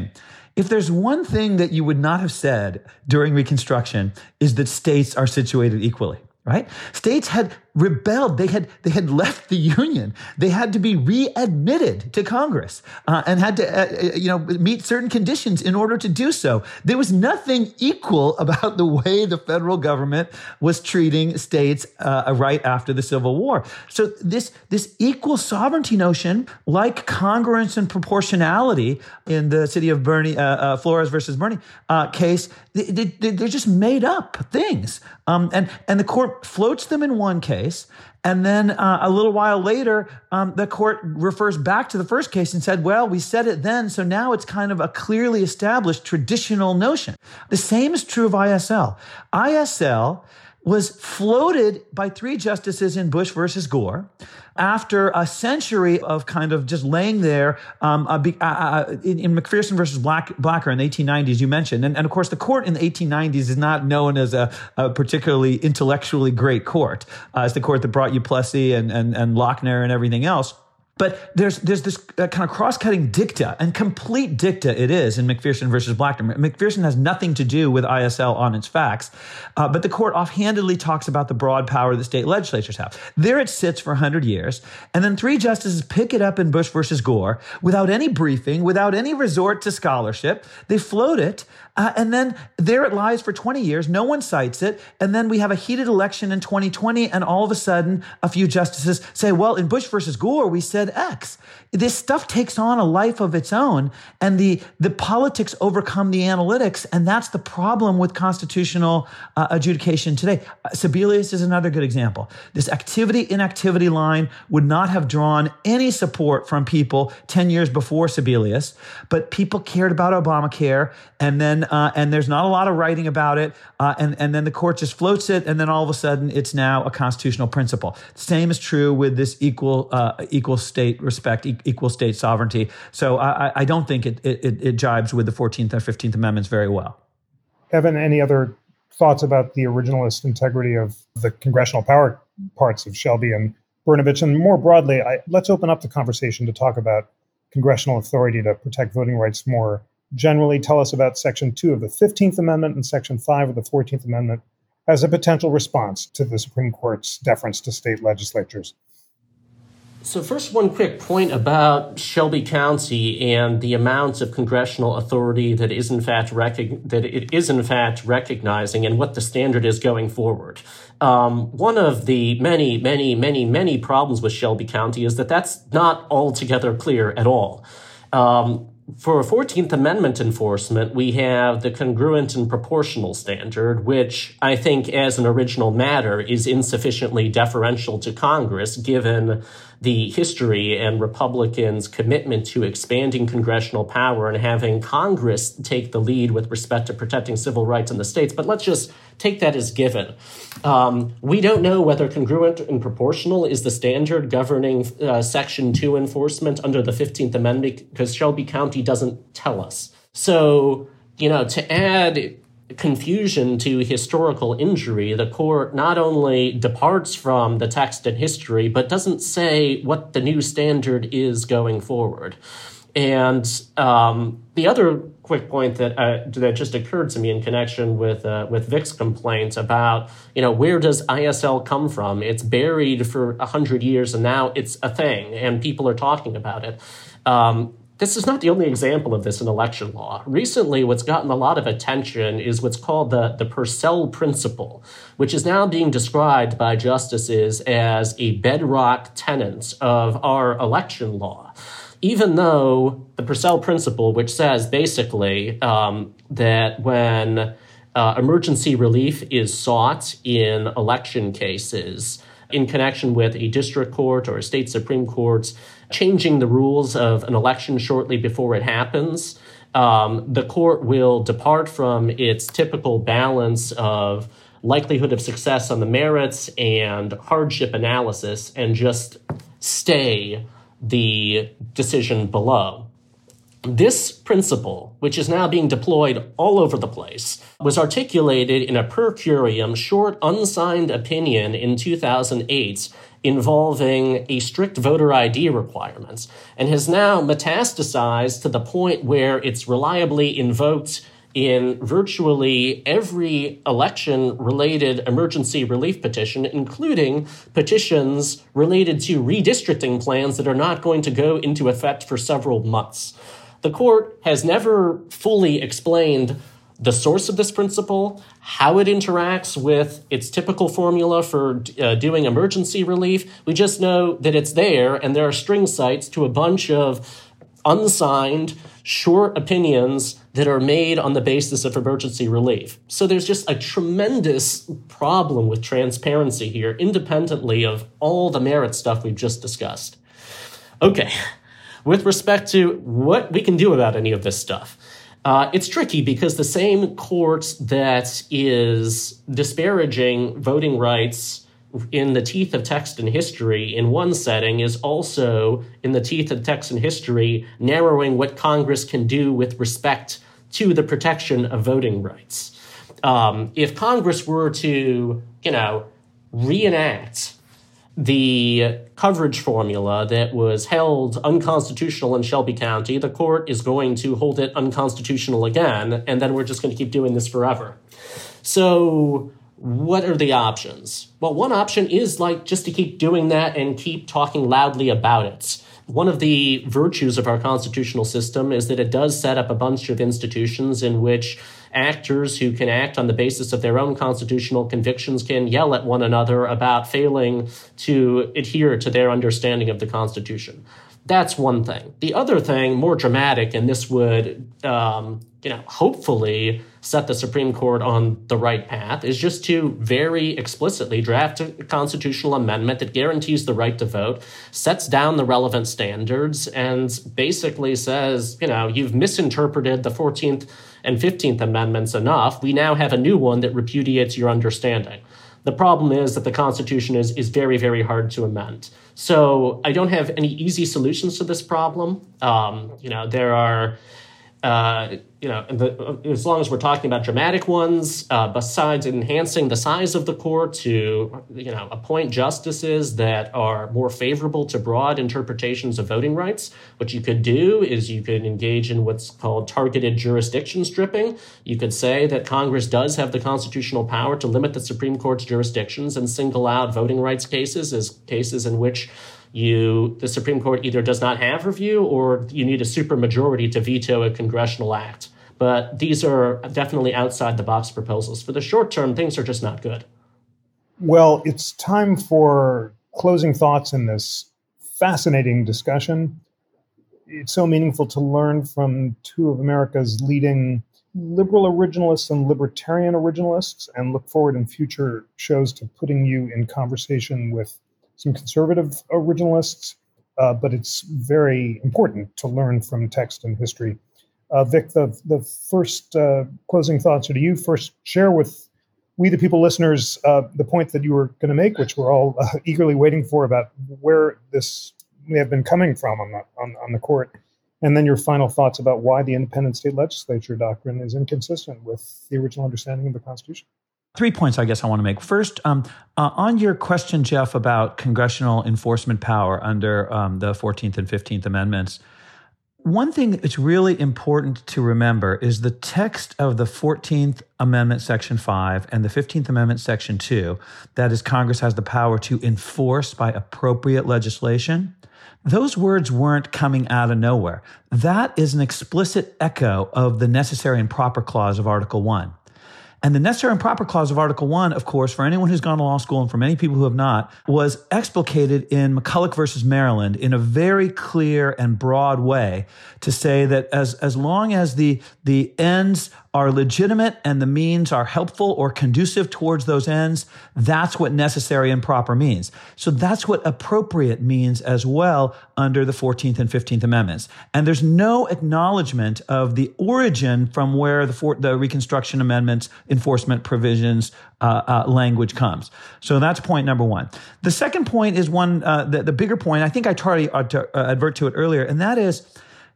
If there's one thing that you would not have said during Reconstruction is that states are situated equally. Right? States had rebelled. They had left the Union. They had to be readmitted to Congress and had to meet certain conditions in order to do so. There was nothing equal about the way the federal government was treating states right after the Civil War. So this equal sovereignty notion, like congruence and proportionality in the city of Flores versus Bernie case, they're just made up things. And the court floats them in one case, and then a little while later, the court refers back to the first case and said, well, we said it then, so now it's kind of a clearly established traditional notion. The same is true of ISL. ISL was floated by 3 justices in Bush versus Gore after a century of kind of just laying there in McPherson versus Blacker in the 1890s, you mentioned. And of course, the court in the 1890s is not known as a particularly intellectually great court. It's the court that brought you Plessy and Lochner and everything else. But there's this kind of cross-cutting dicta, and complete dicta it is in McPherson versus Blackner. McPherson has nothing to do with ISL on its facts, but the court offhandedly talks about the broad power that state legislatures have. There it sits for 100 years, and then 3 justices pick it up in Bush versus Gore without any briefing, without any resort to scholarship. They float it, and then there it lies for 20 years. No one cites it, and then we have a heated election in 2020, and all of a sudden, a few justices say, well, in Bush versus Gore, we said X. This stuff takes on a life of its own, and the politics overcome the analytics, and that's the problem with constitutional adjudication today. Sebelius is another good example. This activity-inactivity line would not have drawn any support from people 10 years before Sebelius, but people cared about Obamacare, and then and there's not a lot of writing about it, and then the court just floats it, and then all of a sudden it's now a constitutional principle. The same is true with this equal state respect, equal state sovereignty. So I don't think it jibes with the 14th and 15th Amendments very well. Evan, any other thoughts about the originalist integrity of the congressional power parts of Shelby and Brnovich? And more broadly, let's open up the conversation to talk about congressional authority to protect voting rights more generally. Tell us about Section 2 of the 15th Amendment and Section 5 of the 14th Amendment as a potential response to the Supreme Court's deference to state legislatures. So first, one quick point about Shelby County and the amount of congressional authority that it is in fact recognizing, and what the standard is going forward. One of the many problems with Shelby County is that that's not altogether clear at all. For 14th Amendment enforcement, we have the congruent and proportional standard, which I think as an original matter is insufficiently deferential to Congress, given the history and Republicans' commitment to expanding congressional power and having Congress take the lead with respect to protecting civil rights in the states. But let's just take that as given. We don't know whether congruent and proportional is the standard governing Section 2 enforcement under the 15th Amendment, because Shelby County doesn't tell us. So, to add confusion to historical injury, the court not only departs from the text and history, but doesn't say what the new standard is going forward. And the other quick point that just occurred to me in connection with Vic's complaint about, where does ISL come from? It's buried for 100 years, and now it's a thing, and people are talking about it. This is not the only example of this in election law. Recently, what's gotten a lot of attention is what's called the Purcell Principle, which is now being described by justices as a bedrock tenet of our election law. Even though the Purcell Principle, which says basically that when emergency relief is sought in election cases in connection with a district court or a state Supreme Court changing the rules of an election shortly before it happens, the court will depart from its typical balance of likelihood of success on the merits and hardship analysis and just stay the decision below. This principle, which is now being deployed all over the place, was articulated in a per curiam, short, unsigned opinion in 2008 involving a strict voter ID requirement, and has now metastasized to the point where it's reliably invoked in virtually every election-related emergency relief petition, including petitions related to redistricting plans that are not going to go into effect for several months. The court has never fully explained the source of this principle, how it interacts with its typical formula for doing emergency relief. We just know that it's there, and there are string cites to a bunch of unsigned, short opinions that are made on the basis of emergency relief. So there's just a tremendous problem with transparency here, independently of all the merit stuff we've just discussed. Okay, with respect to what we can do about any of this stuff, it's tricky because the same court that is disparaging voting rights in the teeth of text and history in one setting is also in the teeth of text and history narrowing what Congress can do with respect to the protection of voting rights. If Congress were to, reenact the coverage formula that was held unconstitutional in Shelby County, the court is going to hold it unconstitutional again, and then we're just going to keep doing this forever. So what are the options? Well, one option is just to keep doing that and keep talking loudly about it. One of the virtues of our constitutional system is that it does set up a bunch of institutions in which actors who can act on the basis of their own constitutional convictions can yell at one another about failing to adhere to their understanding of the Constitution. That's one thing. The other thing, more dramatic, and this would, hopefully set the Supreme Court on the right path, is just to very explicitly draft a constitutional amendment that guarantees the right to vote, sets down the relevant standards, and basically says, you've misinterpreted the 14th and 15th Amendments enough. We now have a new one that repudiates your understanding. The problem is that the Constitution is very, very hard to amend. So I don't have any easy solutions to this problem. There are, as long as we're talking about dramatic ones, besides enhancing the size of the court to, appoint justices that are more favorable to broad interpretations of voting rights, what you could do is you could engage in what's called targeted jurisdiction stripping. You could say that Congress does have the constitutional power to limit the Supreme Court's jurisdictions and single out voting rights cases as cases in which the Supreme Court either does not have review or you need a supermajority to veto a congressional act. But these are definitely outside the box proposals. For the short term, things are just not good. Well, it's time for closing thoughts in this fascinating discussion. It's so meaningful to learn from two of America's leading liberal originalists and libertarian originalists, and look forward in future shows to putting you in conversation with some conservative originalists, but it's very important to learn from text and history. Vic, the first closing thoughts are to you. First, share with we the people listeners the point that you were going to make, which we're all eagerly waiting for, about where this may have been coming from on the court, and then your final thoughts about why the independent state legislature doctrine is inconsistent with the original understanding of the Constitution. 3 points, I guess, I want to make. First, on your question, Jeff, about congressional enforcement power under the 14th and 15th Amendments, one thing that's really important to remember is the text of the 14th Amendment, Section 5, and the 15th Amendment, Section 2, that is, Congress has the power to enforce by appropriate legislation. Those words weren't coming out of nowhere. That is an explicit echo of the necessary and proper clause of Article 1. And the necessary and proper clause of Article 1, of course, for anyone who's gone to law school and for many people who have not, was explicated in McCulloch versus Maryland in a very clear and broad way to say that as long as the ends are legitimate and the means are helpful or conducive towards those ends, that's what necessary and proper means. So that's what appropriate means as well under the 14th and 15th Amendments. And there's no acknowledgement of the origin from where the Reconstruction Amendments enforcement provisions language comes. So that's point number one. The second point is one, the bigger point, I think I tried to advert to it earlier, and that is,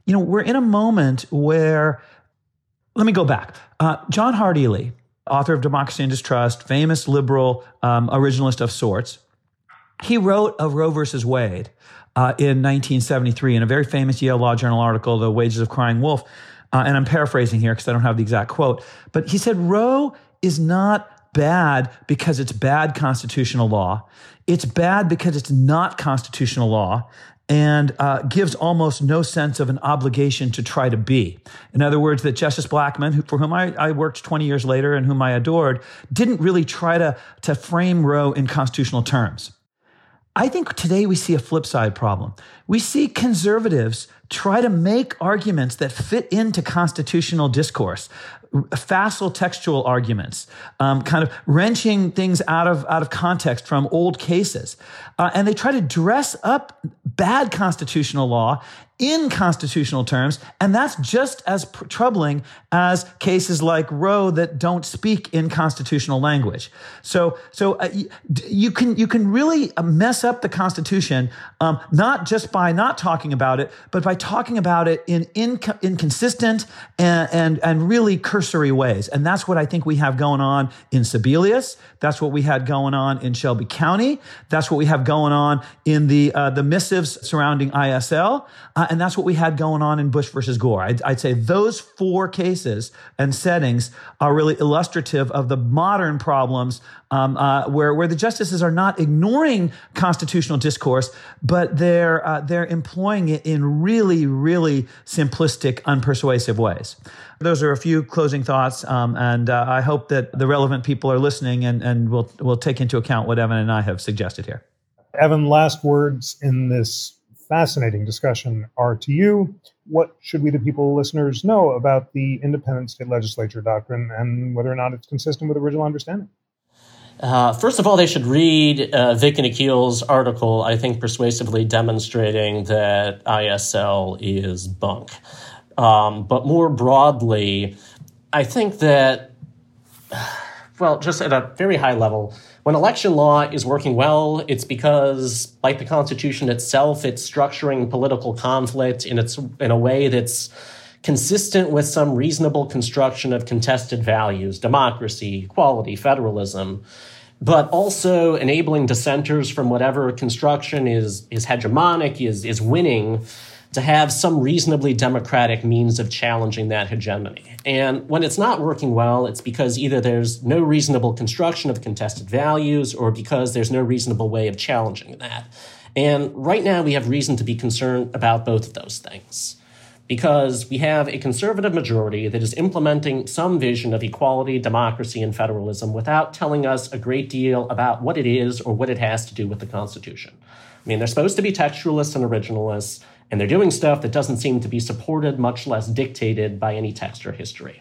We're in a moment where, let me go back. John Hart Ely, author of Democracy and Distrust, famous liberal originalist of sorts, he wrote of Roe versus Wade in 1973 in a very famous Yale Law Journal article, The Wages of Crying Wolf. And I'm paraphrasing here because I don't have the exact quote. But he said, Roe is not bad because it's bad constitutional law. It's bad because it's not constitutional law and gives almost no sense of an obligation to try to be. In other words, that Justice Blackmun, for whom I worked 20 years later and whom I adored, didn't really try to frame Roe in constitutional terms. I think today we see a flip side problem. We see conservatives try to make arguments that fit into constitutional discourse, facile textual arguments, kind of wrenching things out of context from old cases. And they try to dress up bad constitutional law in constitutional terms, and that's just as troubling as cases like Roe that don't speak in constitutional language. So you can really mess up the Constitution, not just by not talking about it, but by talking about it in inconsistent and really cursory ways. And that's what I think we have going on in Sebelius. That's what we had going on in Shelby County. That's what we have going on in the missives surrounding ISL. And that's what we had going on in Bush versus Gore. I'd say those four cases and settings are really illustrative of the modern problems where the justices are not ignoring constitutional discourse, but they're employing it in really, really simplistic, unpersuasive ways. Those are a few closing thoughts, and I hope that the relevant people are listening and will take into account what Evan and I have suggested here. Evan, last words in this fascinating discussion are to you. What should we, the people, listeners, know about the independent state legislature doctrine and whether or not it's consistent with original understanding? First of all, they should read Vic and Akhil's article, I think persuasively demonstrating that ISL is bunk. But more broadly, I think that, just at a very high level, when election law is working well, it's because, like the Constitution itself, it's structuring political conflict in a way that's consistent with some reasonable construction of contested values, democracy, equality, federalism, but also enabling dissenters from whatever construction is hegemonic, is winning, to have some reasonably democratic means of challenging that hegemony. And when it's not working well, it's because either there's no reasonable construction of contested values or because there's no reasonable way of challenging that. And right now we have reason to be concerned about both of those things, because we have a conservative majority that is implementing some vision of equality, democracy, and federalism without telling us a great deal about what it is or what it has to do with the Constitution. I mean, they're supposed to be textualists and originalists, and they're doing stuff that doesn't seem to be supported, much less dictated by any text or history.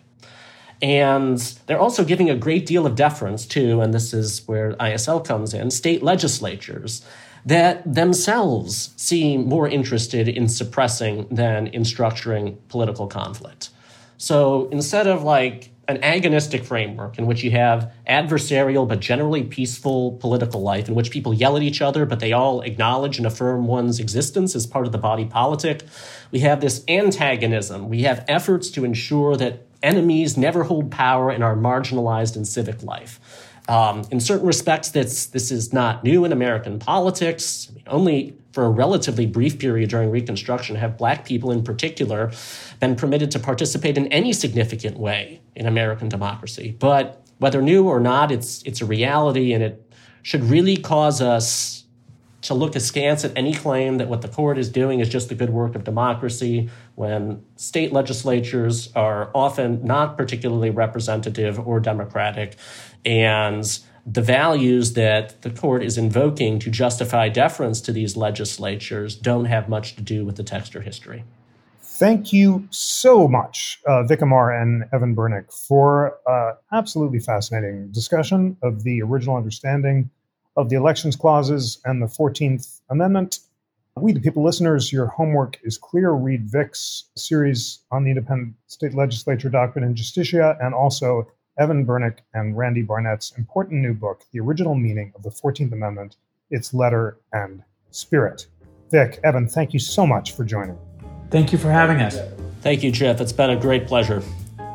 And they're also giving a great deal of deference to, and this is where ISL comes in, state legislatures that themselves seem more interested in suppressing than in structuring political conflict. So instead of like an agonistic framework in which you have adversarial but generally peaceful political life in which people yell at each other, but they all acknowledge and affirm one's existence as part of the body politic, we have this antagonism. We have efforts to ensure that enemies never hold power and are marginalized in civic life. In certain respects, this is not new in American politics. I mean, only for a relatively brief period during Reconstruction have Black people in particular been permitted to participate in any significant way in American democracy. But whether new or not, it's a reality, and it should really cause us to look askance at any claim that what the court is doing is just the good work of democracy, when state legislatures are often not particularly representative or democratic, and the values that the court is invoking to justify deference to these legislatures don't have much to do with the text or history. Thank you so much, Vic Amar and Evan Bernick, for absolutely fascinating discussion of the original understanding of the elections clauses and the 14th Amendment. We, the people listeners, your homework is clear. Read Vic's series on the independent state legislature doctrine and Justitia, and also Evan Bernick and Randy Barnett's important new book, The Original Meaning of the 14th Amendment, Its Letter and Spirit. Vic, Evan, thank you so much for joining. Thank you for having us. Thank you, Jeff. It's been a great pleasure.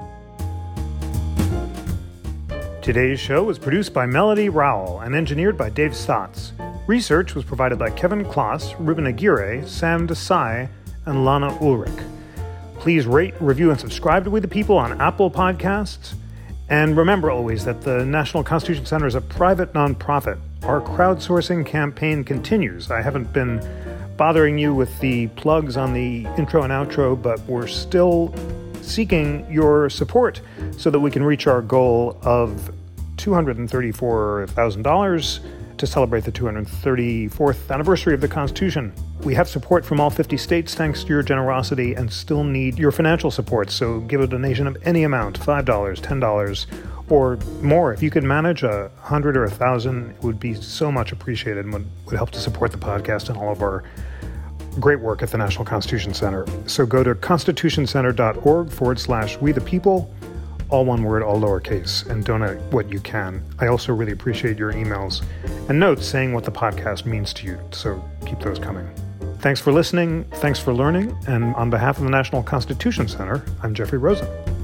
Today's show was produced by Melody Rowell and engineered by Dave Stotts. Research was provided by Kevin Kloss, Ruben Aguirre, Sam Desai, and Lana Ulrich. Please rate, review, and subscribe to We the People on Apple Podcasts. And remember always that the National Constitution Center is a private nonprofit. Our crowdsourcing campaign continues. I haven't been bothering you with the plugs on the intro and outro, but we're still seeking your support so that we can reach our goal of $234,000 to celebrate the 234th anniversary of the Constitution. We have support from all 50 states thanks to your generosity and still need your financial support, so give a donation of any amount, $5, $10, or more. If you could manage $100 or $1,000, it would be so much appreciated and would help to support the podcast and all of our great work at the National Constitution Center. So go to constitutioncenter.org/we the people, all one word, all lowercase, and donate what you can. I also really appreciate your emails and notes saying what the podcast means to you, so keep those coming. Thanks for listening, thanks for learning, and on behalf of the National Constitution Center, I'm Jeffrey Rosen.